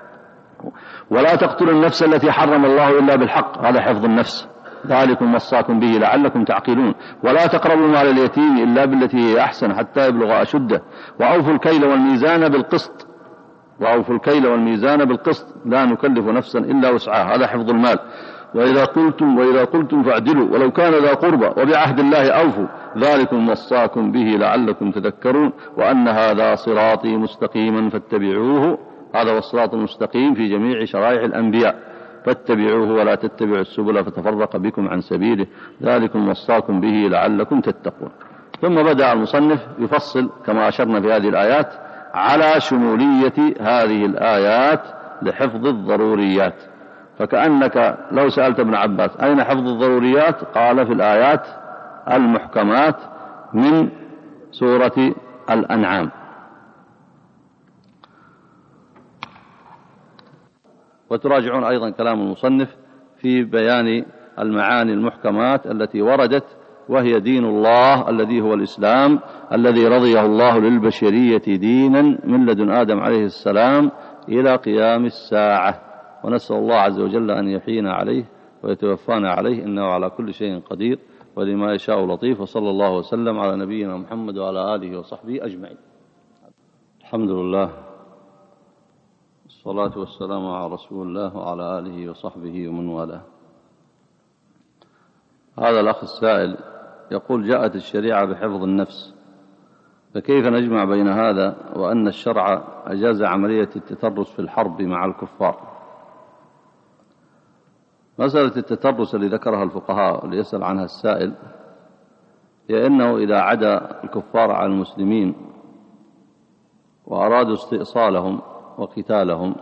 Speaker 2: ولا تقتلوا النفس التي حرم الله إلا بالحق، هذا حفظ النفس، ذلكم وصاكم به لعلكم تعقلون. ولا تقربوا مال اليتيم إلا بالتي هي أحسن حتى يبلغ أشده. وأوفوا الكيل والميزان بالقسط، وأوفوا الكيل والميزان بالقسط لا نكلف نفسا إلا وسعها، هذا حفظ المال. وإذا قلتم وإذا قلتم فاعدلوا ولو كان ذا قربى وبعهد الله أوفوا ذلكم وصاكم به لعلكم تذكرون. وأن هذا صراطي مستقيما فاتبعوه، هذا هو الصراط المستقيم في جميع شرائع الأنبياء، فاتبعوه ولا تتبعوا السبل فتفرق بكم عن سبيله ذلكم وصاكم به لعلكم تتقون. ثم بدأ المصنف يفصل كما أشرنا في هذه الآيات على شمولية هذه الآيات لحفظ الضروريات. فكأنك لو سألت ابن عباس أين حفظ الضروريات، قال في الآيات المحكمات من سورة الأنعام. وتراجعون أيضا كلام المصنف في بيان المعاني المحكمات التي وردت، وهي دين الله الذي هو الإسلام الذي رضيه الله للبشرية دينا من لدن آدم عليه السلام إلى قيام الساعة. ونسأل الله عز وجل أن يحيينا عليه ويتوفانا عليه، إنه على كل شيء قدير ولما يشاء لطيف. وصلى الله وسلم على نبينا محمد وعلى آله وصحبه أجمعين. الحمد لله، الصلاة والسلام على رسول الله وعلى آله وصحبه ومن والاه. هذا الأخ السائل يقول جاءت الشريعة بحفظ النفس، فكيف نجمع بين هذا وأن الشرع أجاز عملية التترس في الحرب مع الكفار؟ مسألة التترس اللي ذكرها الفقهاء اللي يسأل عنها السائل هي أنه إذا عدا الكفار على المسلمين وأرادوا استئصالهم وقتالهم،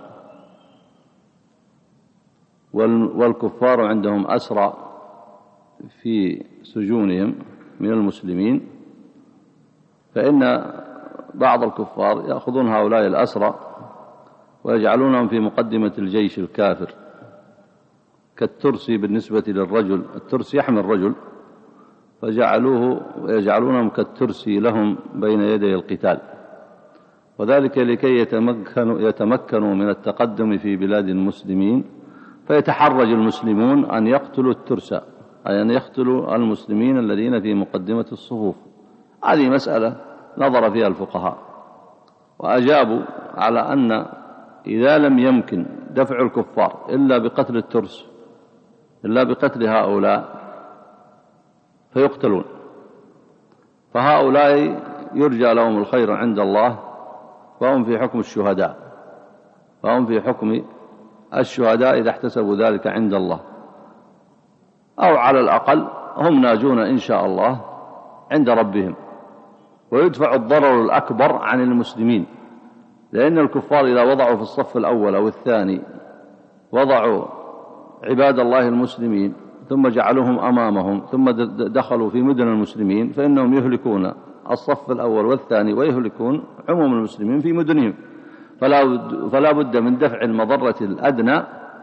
Speaker 2: والكفار عندهم أسرى في سجونهم من المسلمين، فإن بعض الكفار يأخذون هؤلاء الأسرى ويجعلونهم في مقدمة الجيش الكافر كالترسي بالنسبة للرجل، الترس يحمل الرجل، فجعلوه ويجعلونهم كالترسي لهم بين يدي القتال، وذلك لكي يتمكنوا, يتمكنوا من التقدم في بلاد المسلمين، فيتحرج المسلمون أن يقتلوا الترسى، أي أن يقتلوا المسلمين الذين في مقدمة الصفوف. هذه مسألة نظر فيها الفقهاء وأجابوا على أن إذا لم يمكن دفع الكفار إلا بقتل الترس إلا بقتل هؤلاء فيقتلون، فهؤلاء يرجى لهم الخير عند الله، فهم في حكم الشهداء فهم في حكم الشهداء إذا احتسبوا ذلك عند الله، أو على الأقل هم ناجون إن شاء الله عند ربهم، ويدفع الضرر الأكبر عن المسلمين، لأن الكفار إذا وضعوا في الصف الأول أو الثاني وضعوا عباد الله المسلمين ثم جعلوهم أمامهم ثم دخلوا في مدن المسلمين، فإنهم يهلكون الصف الأول والثاني ويهلكون عموم المسلمين في مدنهم. فلا فلا بد من دفع المضرة الأدنى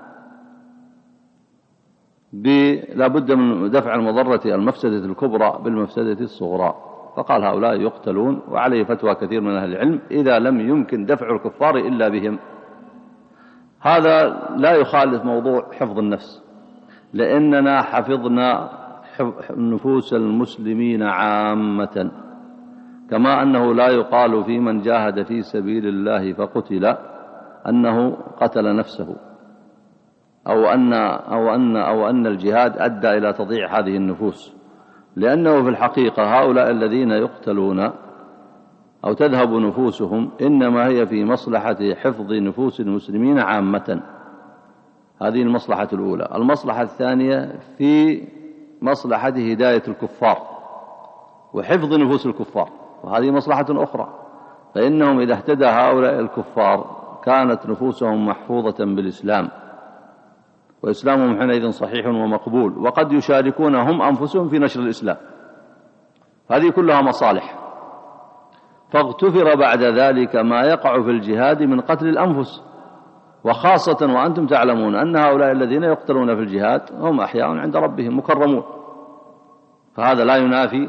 Speaker 2: لا بد من دفع المضرة المفسدة الكبرى بالمفسدة الصغرى. فقال هؤلاء يقتلون، وعليه فتوى كثير من أهل العلم إذا لم يمكن دفع الكفار إلا بهم. هذا لا يخالف موضوع حفظ النفس، لأننا حفظنا نفوس المسلمين عامة، كما أنه لا يقال في من جاهد في سبيل الله فقتل أنه قتل نفسه، أو أن أو أن أو أن الجهاد أدى إلى تضييع هذه النفوس، لأنه في الحقيقة هؤلاء الذين يقتلون أو تذهب نفوسهم إنما هي في مصلحة حفظ نفوس المسلمين عامة. هذه المصلحة الأولى. المصلحة الثانية في مصلحة هداية الكفار وحفظ نفوس الكفار، وهذه مصلحة أخرى، فإنهم إذا اهتدى هؤلاء الكفار كانت نفوسهم محفوظة بالإسلام، وإسلامهم حينئذ صحيح ومقبول، وقد يشاركون هم أنفسهم في نشر الإسلام. هذه كلها مصالح. فاغتفر بعد ذلك ما يقع في الجهاد من قتل الأنفس، وخاصة وأنتم تعلمون أن هؤلاء الذين يقتلون في الجهاد هم أحياء عند ربهم مكرمون، فهذا لا ينافي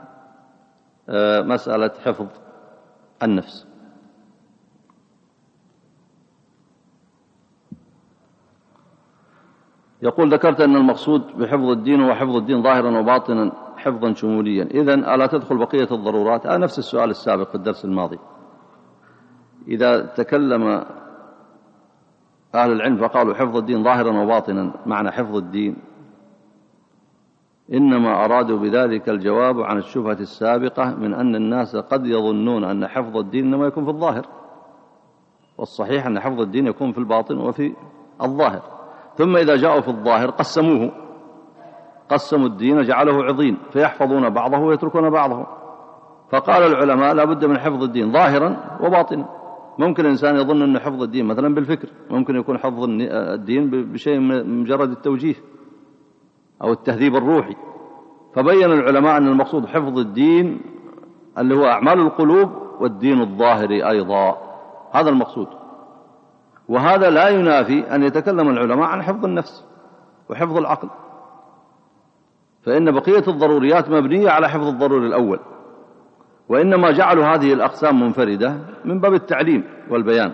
Speaker 2: مسألة حفظ النفس. يقول ذكرت أن المقصود بحفظ الدين هو حفظ الدين ظاهرا وباطنا حفظا شموليا، إذن ألا تدخل بقية الضرورات؟ هذا نفس السؤال السابق في الدرس الماضي. إذا تكلم أهل العلم فقالوا حفظ الدين ظاهرا وباطنا معنى حفظ الدين، إنما أرادوا بذلك الجواب عن الشبهة السابقة من أن الناس قد يظنون أن حفظ الدين إنما يكون في الظاهر، والصحيح أن حفظ الدين يكون في الباطن وفي الظاهر. ثم إذا جاءوا في الظاهر قسموه، قسموا الدين جعله عظيم، فيحفظون بعضه ويتركون بعضه. فقال العلماء لا بد من حفظ الدين ظاهرا وباطنا. ممكن الإنسان يظن أن حفظ الدين مثلا بالفكر، ممكن يكون حفظ الدين بشيء من مجرد التوجيه أو التهذيب الروحي. فبين العلماء أن المقصود حفظ الدين اللي هو أعمال القلوب والدين الظاهري أيضا، هذا المقصود. وهذا لا ينافي أن يتكلم العلماء عن حفظ النفس وحفظ العقل، فإن بقية الضروريات مبنية على حفظ الضروري الأول، وإنما جعلوا هذه الأقسام منفردة من باب التعليم والبيان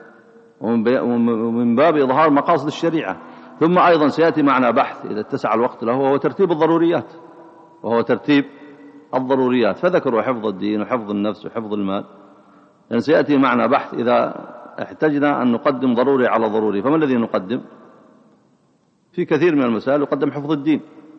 Speaker 2: ومن باب إظهار مقاصد الشريعة. ثم أيضا سيأتي معنا بحث إذا اتسع الوقت له، وهو ترتيب الضروريات وهو ترتيب الضروريات فذكروا حفظ الدين وحفظ النفس وحفظ المال. يعني سيأتي معنا بحث إذا احتجنا أن نقدم ضروري على ضروري، فما الذي نقدم؟ في كثير من المسائل يقدم حفظ الدين،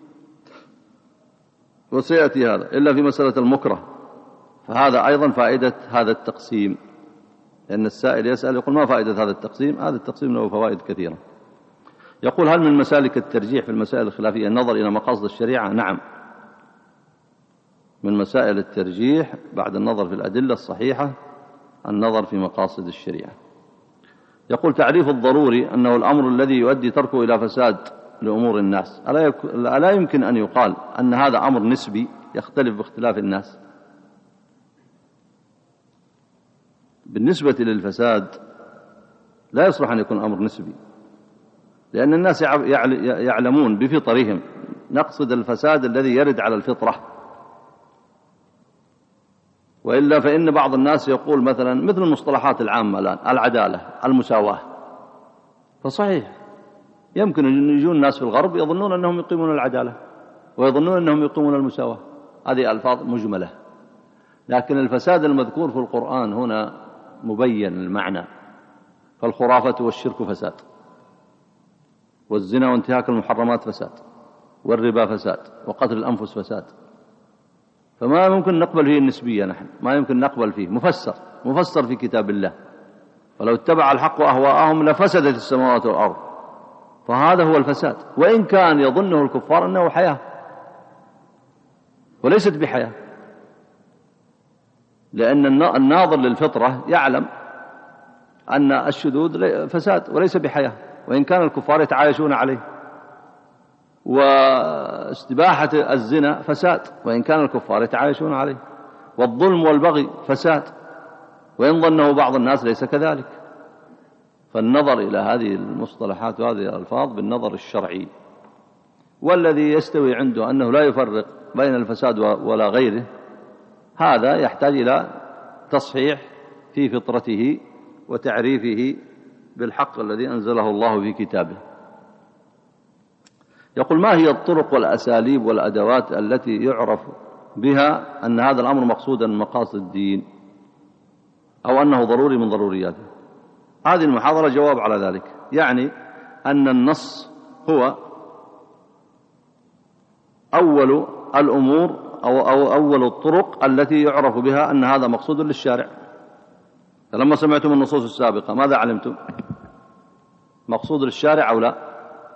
Speaker 2: وسيأتي هذا إلا في مسألة المكره، فهذا أيضا فائدة هذا التقسيم. لأن السائل يسأل يقول ما فائدة هذا التقسيم؟ هذا التقسيم له فوائد كثيرة. يقول هل من مسالك الترجيح في المسائل الخلافية النظر إلى مقاصد الشريعة؟ نعم، من مسائل الترجيح بعد النظر في الأدلة الصحيحة النظر في مقاصد الشريعة. يقول تعريف الضروري أنه الأمر الذي يؤدي تركه إلى فساد لأمور الناس. ألا يمكن أن يقال أن هذا أمر نسبي يختلف باختلاف الناس؟ بالنسبة للفساد لا يصلح أن يكون أمر نسبي، لأن الناس يعلمون بفطرهم، نقصد الفساد الذي يرد على الفطرة، وإلا فإن بعض الناس يقول مثلا مثل المصطلحات العامة الآن العدالة المساواة، فصحيح يمكن أن يجون الناس في الغرب يظنون أنهم يقيمون العدالة ويظنون أنهم يقيمون المساواة، هذه ألفاظ مجملة. لكن الفساد المذكور في القرآن هنا مبين المعنى، فالخرافة والشرك فساد، والزنا وانتهاك المحرمات فساد، والربا فساد، وقتل الأنفس فساد. فما ممكن نقبل فيه النسبية، نحن ما يمكن نقبل فيه مفسر مفسر في كتاب الله. ولو اتبع الحق أهواءهم لفسدت السماوات والأرض، فهذا هو الفساد، وإن كان يظنه الكفار أنه حياة وليست بحياة، لأن الناظر للفطرة يعلم أن الشذوذ فساد وليس بحياة، وإن كان الكفار يتعايشون عليه، واستباحة الزنا فساد وإن كان الكفار يتعايشون عليه، والظلم والبغي فساد وإن ظنه بعض الناس ليس كذلك. فالنظر إلى هذه المصطلحات وهذه الألفاظ بالنظر الشرعي، والذي يستوي عنده أنه لا يفرق بين الفساد ولا غيره، هذا يحتاج إلى تصحيح في فطرته وتعريفه بالحق الذي أنزله الله في كتابه. يقول: ما هي الطرق والأساليب والأدوات التي يعرف بها أن هذا الأمر مقصودا من مقاصد الدين أو أنه ضروري من ضرورياته؟ هذه المحاضرة جواب على ذلك، يعني أن النص هو أول الأمور أو, أو أول الطرق التي يعرف بها أن هذا مقصود للشارع. فلما سمعتم النصوص السابقة ماذا علمتم؟ مقصود للشارع أو لا؟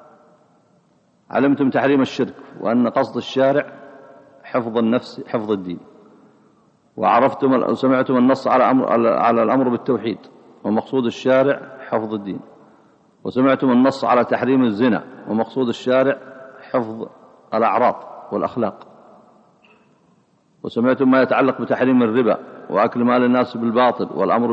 Speaker 2: علمتم تحريم الشرك، وأن قصد الشارع حفظ النفس حفظ الدين، وعرفتم سمعتم النص على أمر على الأمر بالتوحيد ومقصود الشارع حفظ الدين، وسمعتم النص على تحريم الزنا ومقصود الشارع حفظ الأعراض والأخلاق، وسمعتم ما يتعلق بتحريم الربا وأكل مال الناس بالباطل والأمر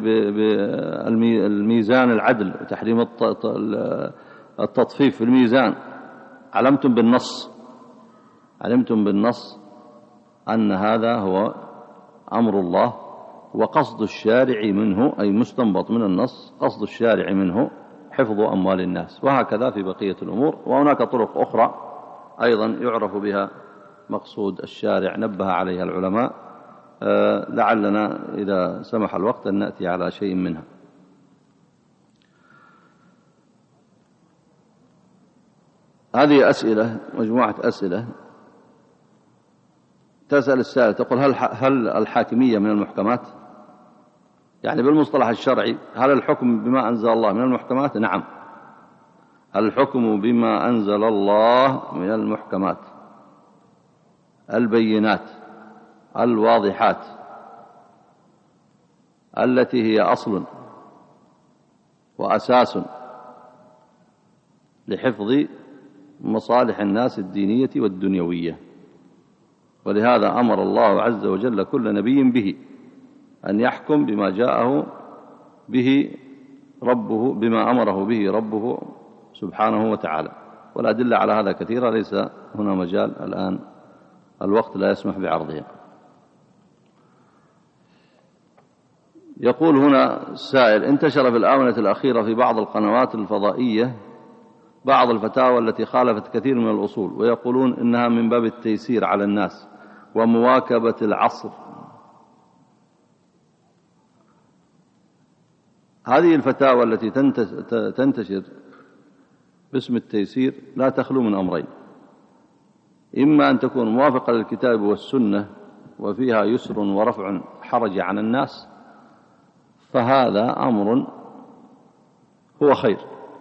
Speaker 2: بالميزان العدل وتحريم التطفيف في الميزان. علمتم بالنص علمتم بالنص أن هذا هو أمر الله، وقصد الشارع منه أي مستنبط من النص قصد الشارع منه حفظ أموال الناس، وهكذا في بقية الأمور. وهناك طرق أخرى أيضا يعرف بها مقصود الشارع نبه عليها العلماء، أه لعلنا إذا سمح الوقت أن نأتي على شيء منها. هذه أسئلة، مجموعة أسئلة. تسأل السائل تقول: هل هل الحاكمية من المحكمات؟ يعني بالمصطلح الشرعي هل الحكم بما أنزل الله من المحكمات؟ نعم، الحكم بما أنزل الله من المحكمات البينات الواضحات التي هي أصل وأساس لحفظ مصالح الناس الدينية والدنيوية. ولهذا أمر الله عز وجل كل نبي به أن يحكم بما جاءه به ربه، بما أمره به ربه سبحانه وتعالى. والأدلة على هذا كثيرة، ليس هنا مجال الآن، الوقت لا يسمح بعرضها. يقول هنا السائل: انتشر في الآونة الأخيرة في بعض القنوات الفضائية بعض الفتاوى التي خالفت كثير من الأصول، ويقولون إنها من باب التيسير على الناس ومواكبة العصر. هذه الفتاوى التي تنتشر باسم التيسير لا تخلو من أمرين: إما أن تكون موافقة للكتاب والسنة وفيها يسر ورفع حرج عن الناس، فهذا أمر هو خير،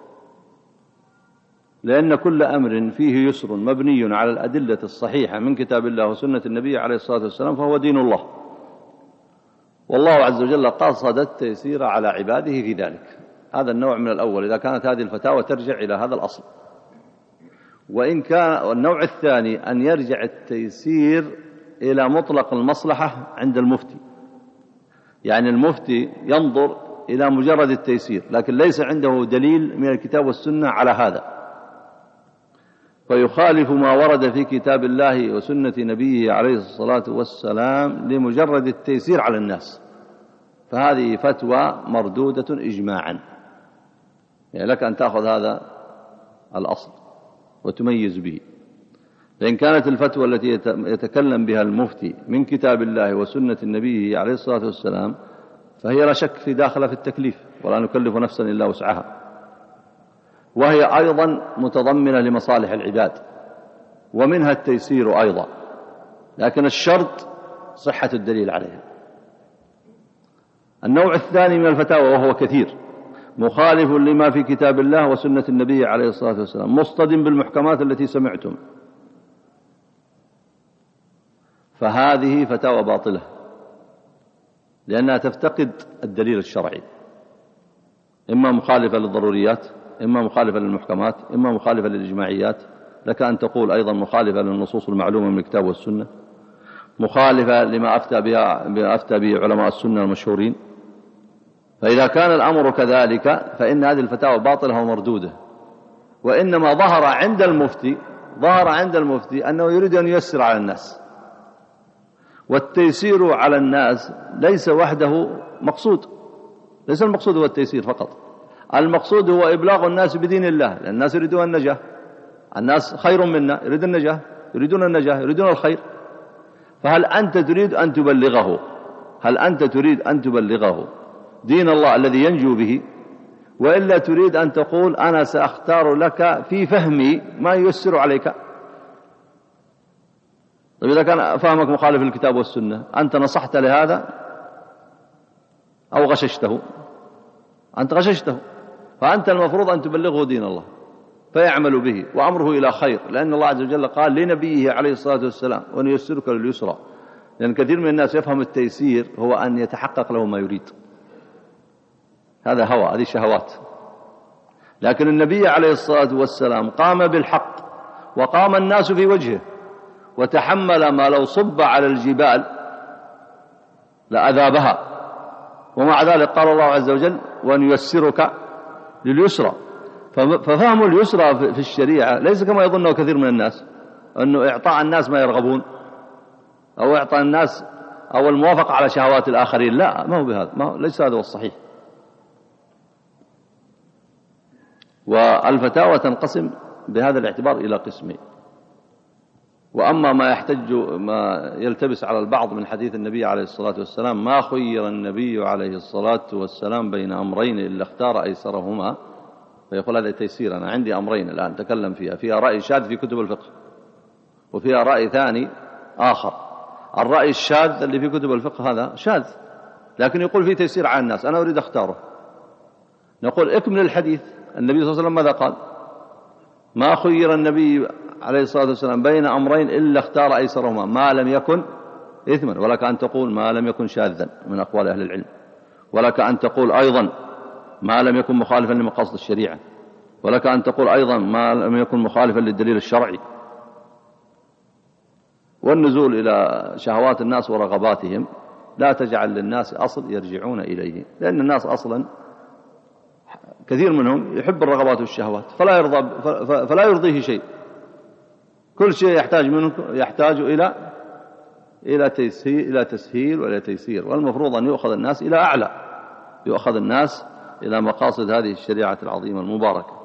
Speaker 2: لأن كل أمر فيه يسر مبني على الأدلة الصحيحة من كتاب الله وسنة النبي عليه الصلاة والسلام فهو دين الله، والله عز وجل قصد التيسير على عباده في ذلك. هذا النوع من الأول إذا كانت هذه الفتاوى ترجع إلى هذا الأصل. وإن كان النوع الثاني أن يرجع التيسير إلى مطلق المصلحة عند المفتي، يعني المفتي ينظر إلى مجرد التيسير لكن ليس عنده دليل من الكتاب والسنة على هذا، فيخالف ما ورد في كتاب الله وسنة نبيه عليه الصلاة والسلام لمجرد التيسير على الناس، فهذه فتوى مردودة إجماعا. يعني لك أن تأخذ هذا الأصل وتميز به. لأن كانت الفتوى التي يتكلم بها المفتي من كتاب الله وسنة النبي عليه الصلاة والسلام فهي لا شك في داخل في التكليف، ولا نكلف نفسا إلا وسعها، وهي أيضا متضمنة لمصالح العباد ومنها التيسير أيضا، لكن الشرط صحة الدليل عليها. النوع الثاني من الفتاوى وهو كثير مخالف لما في كتاب الله وسنة النبي عليه الصلاة والسلام مصطدم بالمحكمات التي سمعتم، فهذه فتاوى باطلة لأنها تفتقد الدليل الشرعي، إما مخالفة للضروريات، إما مخالفة للمحكمات، إما مخالفة للإجماعيات. لك أن تقول أيضا مخالفة للنصوص المعلومة من الكتاب والسنة، مخالفة لما أفتى به أفتى به علماء السنة المشهورين، فإذا كان الأمر كذلك فإن هذه الفتاوى باطلة ومردودة. وإنما ظهر عند المفتي ظهر عند المفتي أنه يريد أن ييسر على الناس، والتيسير على الناس ليس وحده مقصود، ليس المقصود هو التيسير فقط، المقصود هو إبلاغ الناس بدين الله، لأن الناس يريدون النجاة، الناس خير منا، يريدون النجاة، يريدون النجاة، يريدون الخير. فهل أنت تريد أن تبلغه هل أنت تريد أن تبلغه دين الله الذي ينجو به، وإلا تريد أن تقول أنا سأختار لك في فهمي ما ييسر عليك؟ طيب إذا كان فهمك مخالف للكتاب والسنة أنت نصحت لهذا أو غششته؟ أنت غششته، فأنت المفروض أن تبلغه دين الله فيعمل به وأمره إلى خير، لأن الله عز وجل قال لنبيه عليه الصلاة والسلام ونيسرك لليسرى. لأن كثير من الناس يفهم التيسير هو أن يتحقق له ما يريد، هذا هوى، هذه شهوات. لكن النبي عليه الصلاة والسلام قام بالحق وقام الناس في وجهه وتحمل ما لو صب على الجبال لأذابها، ومع ذلك قال الله عز وجل وأن ييسرك لليسرى. ففهم اليسرى في الشريعة ليس كما يظنه كثير من الناس أنه إعطاء الناس ما يرغبون أو إعطاء الناس أو الموافقة على شهوات الآخرين، لا، ما هو بهذا، ما هو ليس هذا هو الصحيح. والفتاوى تنقسم بهذا الاعتبار إلى قسمين. وأما ما يحتج ما يلتبس على البعض من حديث النبي عليه الصلاة والسلام ما خير النبي عليه الصلاة والسلام بين أمرين إلا اختار أيسرهما، فيقول هذا تيسير، أنا عندي أمرين الآن تكلم فيها، فيها رأي شاذ في كتب الفقه وفيها رأي ثاني آخر. الرأي الشاذ اللي في كتب الفقه هذا شاذ، لكن يقول فيه تيسير على الناس، أنا أريد أختاره. نقول اكمل الحديث، النبي صلى الله عليه وسلم ماذا قال؟ ما خير النبي عليه الصلاة والسلام بين أمرين إلا اختار أيسرهما ما لم يكن إثما. ولك أن تقول ما لم يكن شاذا من أقوال أهل العلم، ولك أن تقول أيضا ما لم يكن مخالفا لمقاصد الشريعة، ولك أن تقول أيضا ما لم يكن مخالفا للدليل الشرعي. والنزول إلى شهوات الناس ورغباتهم لا تجعل للناس أصل يرجعون إليه، لأن الناس أصلا كثير منهم يحب الرغبات والشهوات فلا يرضى فلا يرضيه شيء، كل شيء يحتاج منه يحتاج إلى إلى تيسير إلى تسهيل وإلى تيسير. والمفروض أن يؤخذ الناس إلى أعلى، يؤخذ الناس إلى مقاصد هذه الشريعة العظيمة المباركة.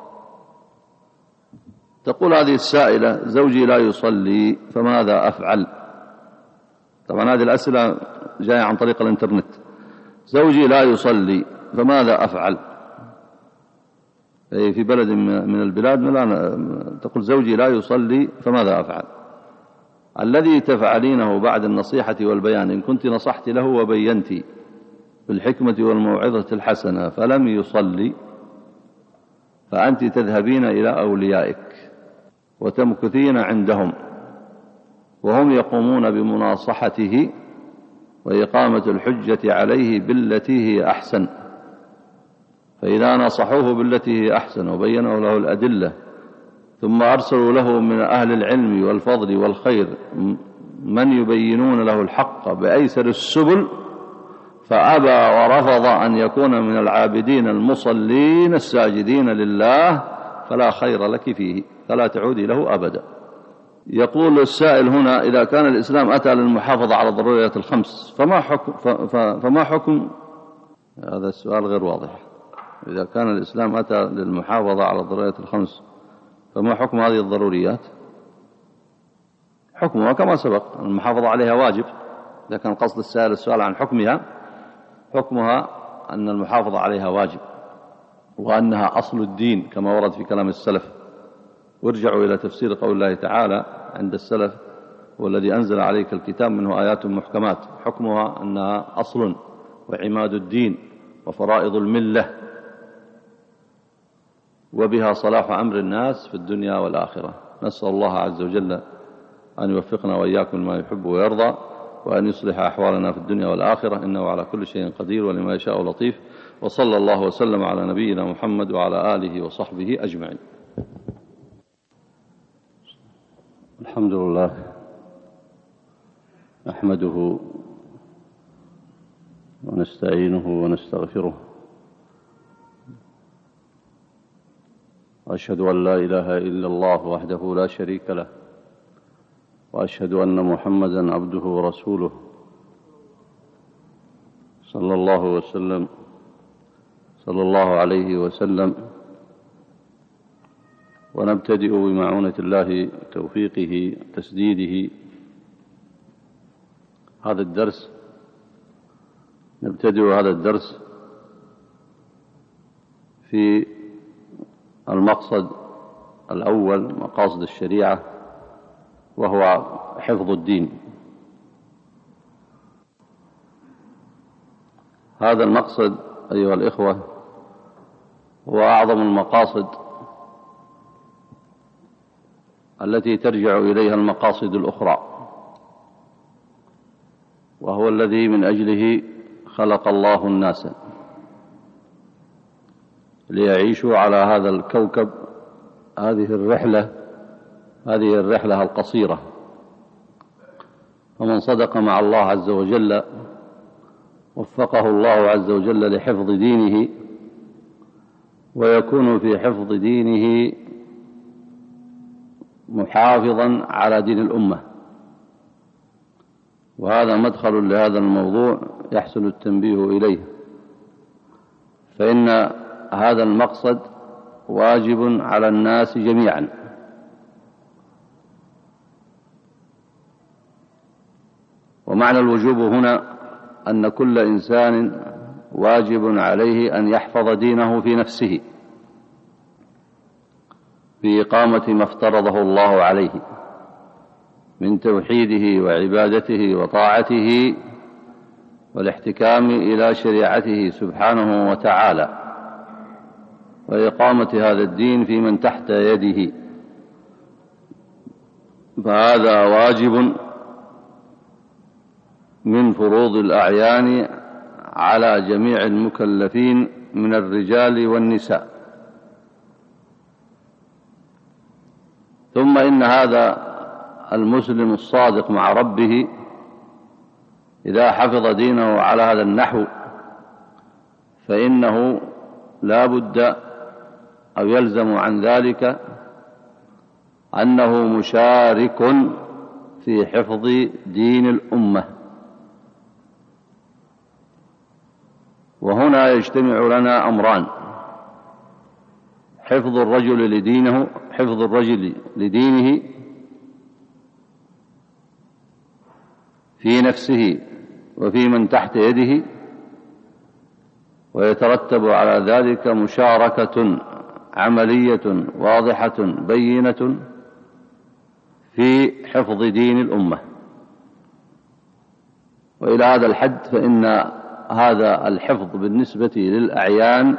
Speaker 2: تقول هذه السائلة زوجي لا يصلي فماذا أفعل؟ طبعا هذه الأسئلة جاية عن طريق الإنترنت. زوجي لا يصلي فماذا أفعل؟ في بلد من البلاد تقول زوجي لا يصلي فماذا أفعل؟ الذي تفعلينه بعد النصيحة والبيان إن كنت نصحت له وبينت بالحكمة والموعظة الحسنة فلم يصلي فأنت تذهبين إلى أوليائك وتمكثين عندهم وهم يقومون بمناصحته وإقامة الحجة عليه بالتي هي أحسن. فإذا نصحوه بالتي هي أحسن وبينوا له الأدلة ثم أرسلوا له من أهل العلم والفضل والخير من يبينون له الحق بأيسر السبل فأبى ورفض أن يكون من العابدين المصلين الساجدين لله فلا خير لك فيه، فلا تعودي له أبدا. يقول السائل هنا إذا كان الإسلام أتى للمحافظة على الضروريات الخمس فما حكم, فما حكم هذا السؤال غير واضح. إذا كان الإسلام أتى للمحافظة على الضروريات الخمس فما حكم هذه الضروريات؟ حكمها كما سبق، المحافظة عليها واجب. إذا كان قصد السائل السؤال عن حكمها، حكمها أن المحافظة عليها واجب وأنها أصل الدين كما ورد في كلام السلف. وارجعوا إلى تفسير قول الله تعالى عند السلف والذي أنزل عليك الكتاب منه آيات محكمات، حكمها أنها أصل وعماد الدين وفرائض الملة وبها صلاح أمر الناس في الدنيا والآخرة. نسأل الله عز وجل أن يوفقنا وإياكم لما يحب ويرضى وأن يصلح أحوالنا في الدنيا والآخرة إنه على كل شيء قدير ولما يشاء لطيف. وصلى الله وسلم على نبينا محمد وعلى آله وصحبه أجمعين. الحمد لله نحمده ونستعينه ونستغفره وأشهد أن لا إله إلا الله وحده لا شريك له، وأشهد أن محمدا عبده ورسوله صلى الله وسلم صلى الله عليه وسلم. ونبتدئ بمعونة الله توفيقه تسديده هذا الدرس نبتدئ هذا الدرس في المقصد الأول مقاصد الشريعة، وهو حفظ الدين. هذا المقصد أيها الإخوة هو أعظم المقاصد التي ترجع إليها المقاصد الأخرى، وهو الذي من أجله خلق الله الناس ليعيشوا على هذا الكوكب هذه الرحلة هذه الرحلة القصيرة. فمن صدق مع الله عز وجل وفقه الله عز وجل لحفظ دينه، ويكون في حفظ دينه محافظا على دين الأمة. وهذا مدخل لهذا الموضوع يحسن التنبيه إليه، فإن هذا المقصد واجب على الناس جميعا، ومعنى الوجوب هنا أن كل إنسان واجب عليه أن يحفظ دينه في نفسه في إقامة ما افترضه الله عليه من توحيده وعبادته وطاعته والاحتكام إلى شريعته سبحانه وتعالى، وإقامة هذا الدين في من تحت يده. فهذا واجب من فروض الأعيان على جميع المكلفين من الرجال والنساء. ثم إن هذا المسلم الصادق مع ربه إذا حفظ دينه على هذا النحو فإنه لا بد أو يلزم عن ذلك أنه مشارك في حفظ دين الأمة. وهنا يجتمع لنا أمران: حفظ الرجل لدينه حفظ الرجل لدينه في نفسه وفي من تحت يده، ويترتب على ذلك مشاركة عملية واضحة بينة في حفظ دين الأمة. وإلى هذا الحد فإن هذا الحفظ بالنسبة للأعيان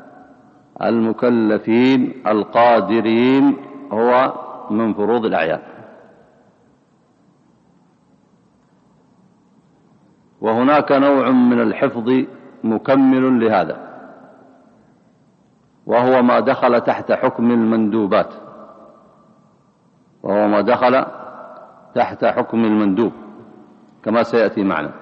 Speaker 2: المكلفين القادرين هو من فروض الأعيان. وهناك نوع من الحفظ مكمل لهذا، وهو ما دخل تحت حكم المندوبات وهو ما دخل تحت حكم المندوب كما سيأتي معنا.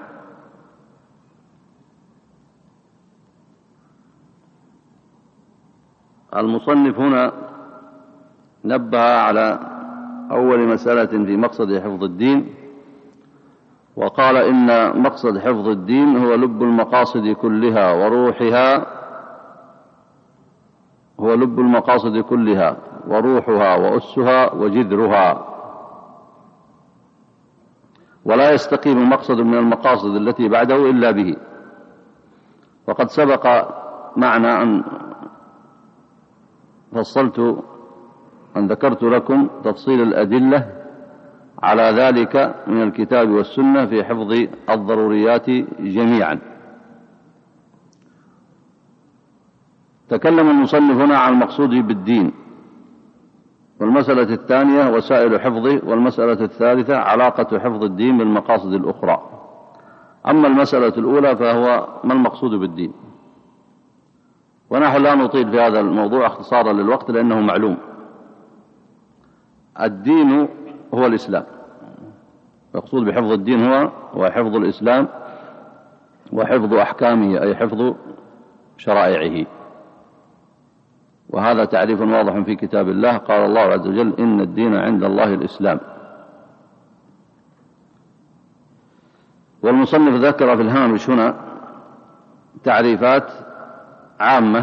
Speaker 2: المصنف هنا نبه على أول مسألة في مقصد حفظ الدين، وقال إن مقصد حفظ الدين هو لب المقاصد كلها وروحها هو لب المقاصد كلها وروحها وأسها وجذرها، ولا يستقيم مقصد من المقاصد التي بعده إلا به. وقد سبق معنا أن فصلت أن ذكرت لكم تفصيل الأدلة على ذلك من الكتاب والسنة في حفظ الضروريات جميعا. تكلم المصنف هنا عن المقصود بالدين، والمسألة الثانية وسائل حفظه، والمسألة الثالثة علاقة حفظ الدين بالمقاصد الأخرى. أما المسألة الأولى فهو ما المقصود بالدين، ونحن لا نطيل في هذا الموضوع اختصارا للوقت لأنه معلوم. الدين هو الإسلام، المقصود بحفظ الدين هو وحفظ الإسلام وحفظ أحكامه، أي حفظ شرائعه. وهذا تعريف واضح في كتاب الله. قال الله عز وجل: إن الدين عند الله الإسلام. والمصنف ذكر في الهامش هنا تعريفات عامة،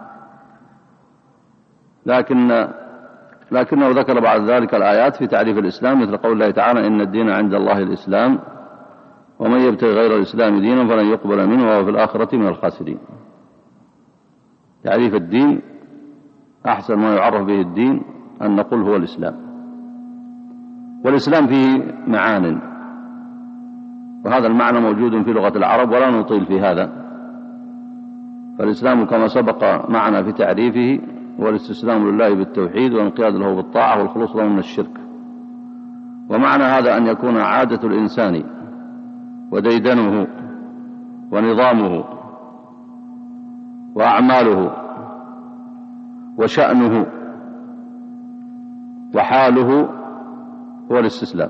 Speaker 2: لكن لكنه ذكر بعد ذلك الآيات في تعريف الإسلام، مثل قول الله تعالى: إن الدين عند الله الإسلام ومن يبتغي غير الإسلام دينا فلن يقبل منه وهو في الآخرة من الخاسرين. تعريف الدين أحسن ما يعرف به الدين أن نقول هو الإسلام. والإسلام فيه معان، وهذا المعنى موجود في لغة العرب ولا نطيل في هذا. فالإسلام كما سبق معنا في تعريفه هو الاستسلام لله بالتوحيد والانقياد له بالطاعة والخلوص له من الشرك. ومعنى هذا أن يكون عادة الإنسان وديدنه ونظامه وأعماله وشأنه وحاله هو الاستسلام.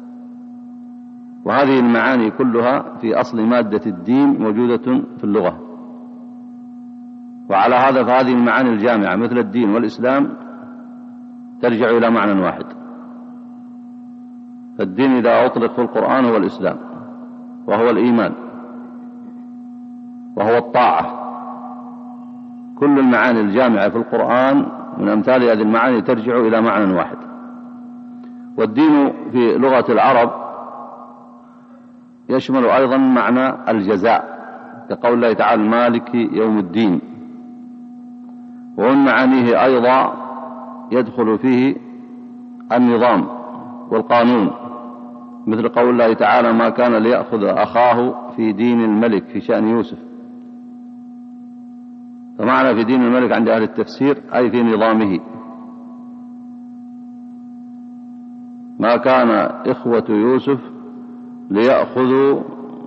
Speaker 2: وهذه المعاني كلها في أصل مادة الدين موجودة في اللغة. وعلى هذا فهذه المعاني الجامعة مثل الدين والإسلام ترجع إلى معنى واحد. فالدين إذا أطلق في القرآن هو الإسلام، وهو الإيمان، وهو الطاعة. كل المعاني الجامعة في القرآن من أمثال هذه المعاني ترجع إلى معنى واحد. والدين في لغة العرب يشمل أيضا معنى الجزاء، كقول الله تعالى: مالك يوم الدين. ومن معانيه أيضا يدخل فيه النظام والقانون، مثل قول الله تعالى: ما كان ليأخذ أخاه في دين الملك في شأن يوسف. فمعنى في دين الملك عند أهل التفسير أي في نظامه. ما كان إخوة يوسف ليأخذوا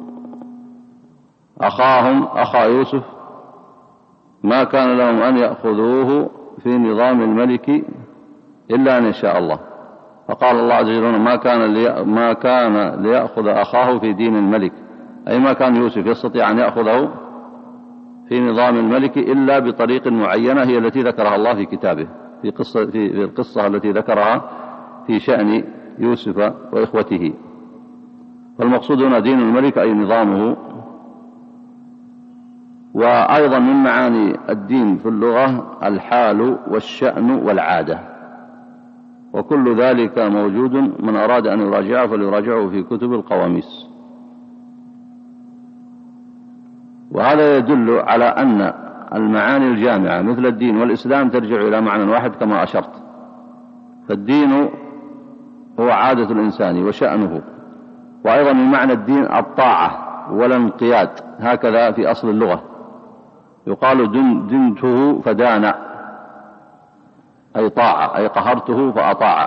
Speaker 2: أخاهم أخا يوسف، ما كان لهم أن يأخذوه في نظام الملك إلا أن يشاء الله. فقال الله عز وجل: ما كان لي ما كان ليأخذ أخاه في دين الملك، أي ما كان يوسف يستطيع أن يأخذه في نظام الملك إلا بطريق معينة هي التي ذكرها الله في كتابه في قصة في القصة التي ذكرها في شأن يوسف وإخوته. فالمقصود هنا دين الملك أي نظامه. وأيضا من معاني الدين في اللغة الحال والشأن والعادة، وكل ذلك موجود. من أراد أن يراجعه فليراجعه في كتب القواميس. وهذا يدل على أن المعاني الجامعة مثل الدين والإسلام ترجع إلى معنى واحد كما أشرت. فالدين هو عادة الإنسان وشأنه. وأيضا من معنى الدين الطاعة والانقياد، هكذا في أصل اللغة. يقال: دنته فدان، أي طاعة، أي قهرته فأطاع.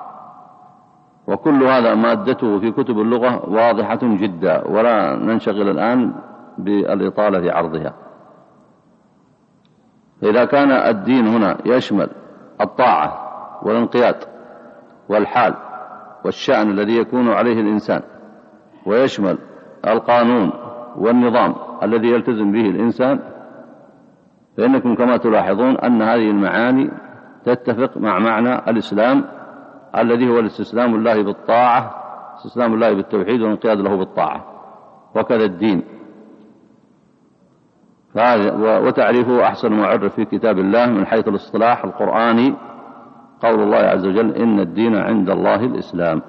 Speaker 2: وكل هذا مادته في كتب اللغة واضحة جدا، ولا ننشغل الآن بالإطالة في عرضها. إذا كان الدين هنا يشمل الطاعة والانقياد والحال والشأن الذي يكون عليه الإنسان، ويشمل القانون والنظام الذي يلتزم به الإنسان، فإنكم كما تلاحظون أن هذه المعاني تتفق مع معنى الإسلام الذي هو الاستسلام لله بالطاعة، استسلام الله بالتوحيد والانقياد له بالطاعة. وكذا الدين. وتعريفه أحسن ما عرف في كتاب الله من حيث الاصطلاح القرآني قول الله عز وجل: إن الدين عند الله الإسلام.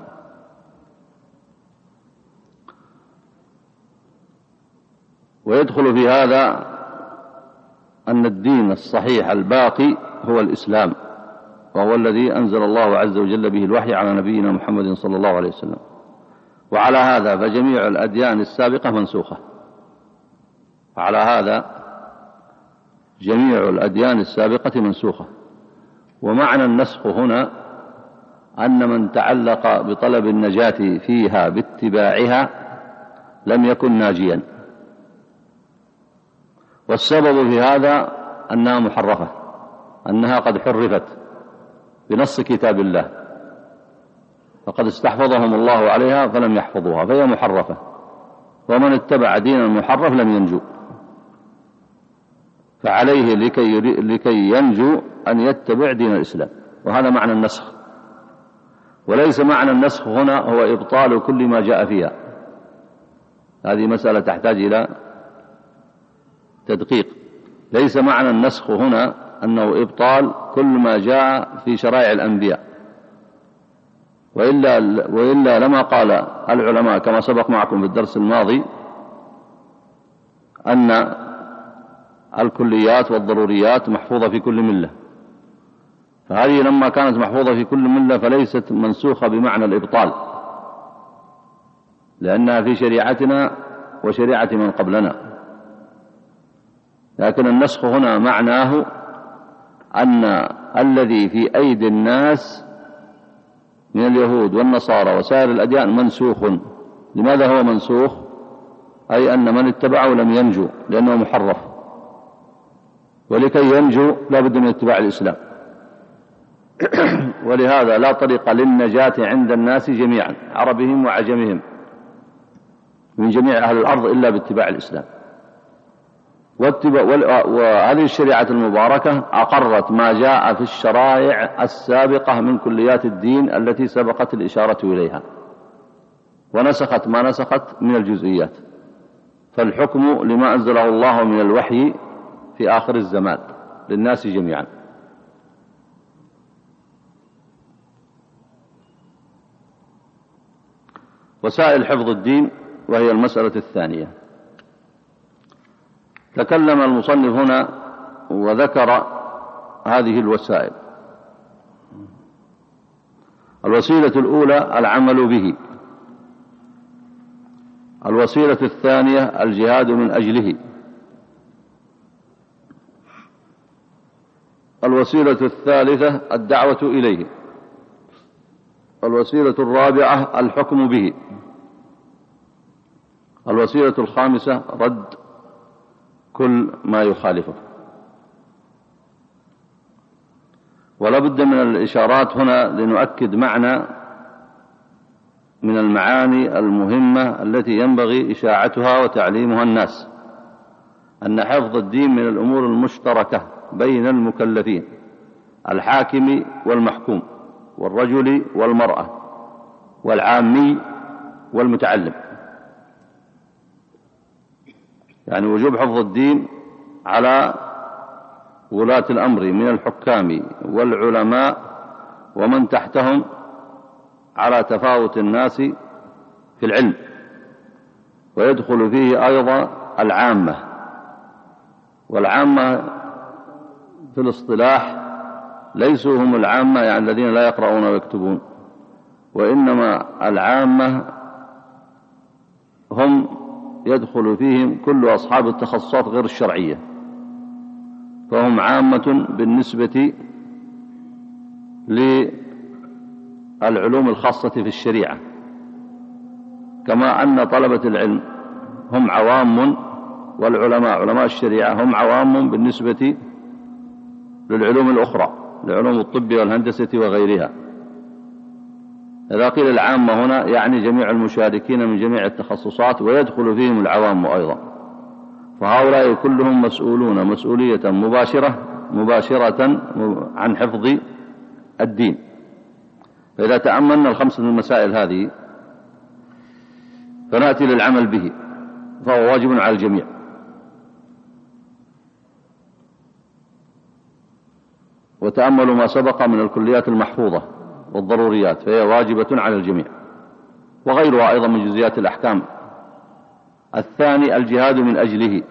Speaker 2: ويدخل في هذا أن الدين الصحيح الباقي هو الإسلام، وهو الذي أنزل الله عز وجل به الوحي على نبينا محمد صلى الله عليه وسلم. وعلى هذا فجميع الأديان السابقة منسوخة. على هذا جميع الأديان السابقة منسوخة. ومعنى النسخ هنا أن من تعلق بطلب النجاة فيها باتباعها لم يكن ناجيا. والسبب في هذا أنها محرفة، أنها قد حرفت بنص كتاب الله، فقد استحفظهم الله عليها فلم يحفظوها، فهي محرفة. ومن اتبع دين المحرف لم ينجو. فعليه لكي, لكي ينجو أن يتبع دين الإسلام، وهذا معنى النسخ. وليس معنى النسخ هنا هو إبطال كل ما جاء فيها، هذه مسألة تحتاج إلى تدقيق. ليس معنى النسخ هنا أنه إبطال كل ما جاء في شرائع الأنبياء، وإلا, وإلا لما قال العلماء كما سبق معكم في الدرس الماضي أن الكليات والضروريات محفوظة في كل ملة، فهذه لما كانت محفوظة في كل ملة فليست منسوخة بمعنى الإبطال، لأنها في شريعتنا وشريعة من قبلنا. لكن النسخ هنا معناه أن الذي في أيدي الناس من اليهود والنصارى وسائر الأديان منسوخ. لماذا هو منسوخ؟ أي أن من اتبعه لم ينجو لأنه محرف، ولكي ينجو لا بد من اتباع الإسلام. ولهذا لا طريق للنجاة عند الناس جميعا، عربهم وعجمهم، من جميع أهل الأرض إلا باتباع الإسلام. وهذه الشريعة المباركة أقرت ما جاء في الشرائع السابقة من كليات الدين التي سبقت الإشارة إليها، ونسخت ما نسخت من الجزئيات. فالحكم لما أنزله الله من الوحي في آخر الزمان للناس جميعا. وسائل حفظ الدين، وهي المسألة الثانية. تكلم المصنف هنا وذكر هذه الوسائل. الوسيلة الأولى العمل به، الوسيلة الثانية الجهاد من أجله، الوسيلة الثالثة الدعوة إليه، الوسيلة الرابعة الحكم به، الوسيلة الخامسة رد كل ما يخالفه. ولا بد من الإشارات هنا لنؤكد معنى من المعاني المهمة التي ينبغي إشاعتها وتعليمها الناس، أن حفظ الدين من الأمور المشتركة بين المكلفين، الحاكم والمحكوم، والرجل والمرأة، والعامي والمتعلم. يعني وجوب حفظ الدين على ولاة الأمر من الحكام والعلماء ومن تحتهم على تفاوت الناس في العلم، ويدخل فيه أيضا العامة. والعامة في الاصطلاح ليسوا هم العامة يعني الذين لا يقرؤون ويكتبون، وإنما العامة هم يدخل فيهم كل أصحاب التخصصات غير الشرعية، فهم عامة بالنسبة للعلوم الخاصة في الشريعة، كما أن طلبة العلم هم عوام، والعلماء علماء الشريعة هم عوام بالنسبة للعلوم الأخرى، لعلوم الطب والهندسة وغيرها. إذا قيل العامة هنا يعني جميع المشاركين من جميع التخصصات، ويدخل فيهم العوام أيضا. فهؤلاء كلهم مسؤولون مسؤولية مباشرة مباشرة عن حفظ الدين. فإذا تأملنا الخمسة المسائل هذه فنأتي للعمل به، فهو واجب على الجميع. وتأملوا ما سبق من الكليات المحفوظة والضروريات، فهي واجبة على الجميع، وغيرها أيضا من جزئيات الأحكام. الثاني الجهاد من أجله،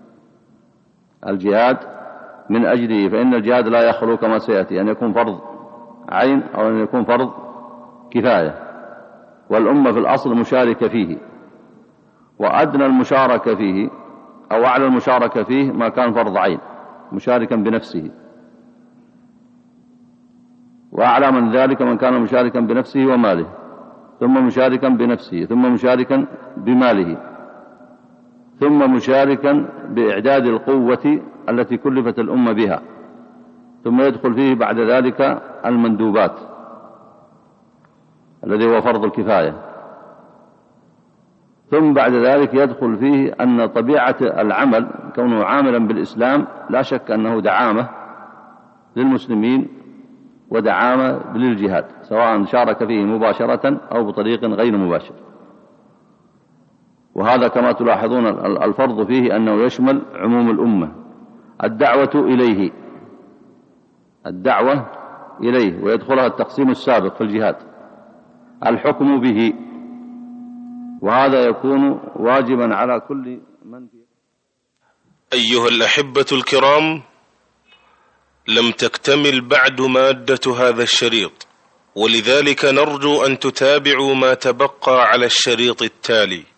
Speaker 2: الجهاد من أجله، فإن الجهاد لا يخلو كما سيأتي أن يكون فرض عين أو أن يكون فرض كفاية، والأمة في الأصل مشاركة فيه، وأدنى المشاركة فيه أو أعلى المشاركة فيه ما كان فرض عين مشاركا بنفسه، وأعلى من ذلك من كان مشاركا بنفسه وماله، ثم مشاركا بنفسه، ثم مشاركا بماله، ثم مشاركا بإعداد القوة التي كلفت الأمة بها، ثم يدخل فيه بعد ذلك المندوبات الذي هو فرض الكفاية. ثم بعد ذلك يدخل فيه أن طبيعة العمل كونه عاملا بالإسلام لا شك أنه دعامة للمسلمين ودعامة للجهاد، سواء شارك فيه مباشرة أو بطريق غير مباشر. وهذا كما تلاحظون الفرض فيه أنه يشمل عموم الأمة. الدعوة إليه الدعوة إليه ويدخلها التقسيم السابق في الجهاد، الحكم به، وهذا يكون واجبا على كل من في.
Speaker 1: أيها الأحبة الكرام، لم تكتمل بعد مادة هذا الشريط، ولذلك نرجو أن تتابعوا ما تبقى على الشريط التالي.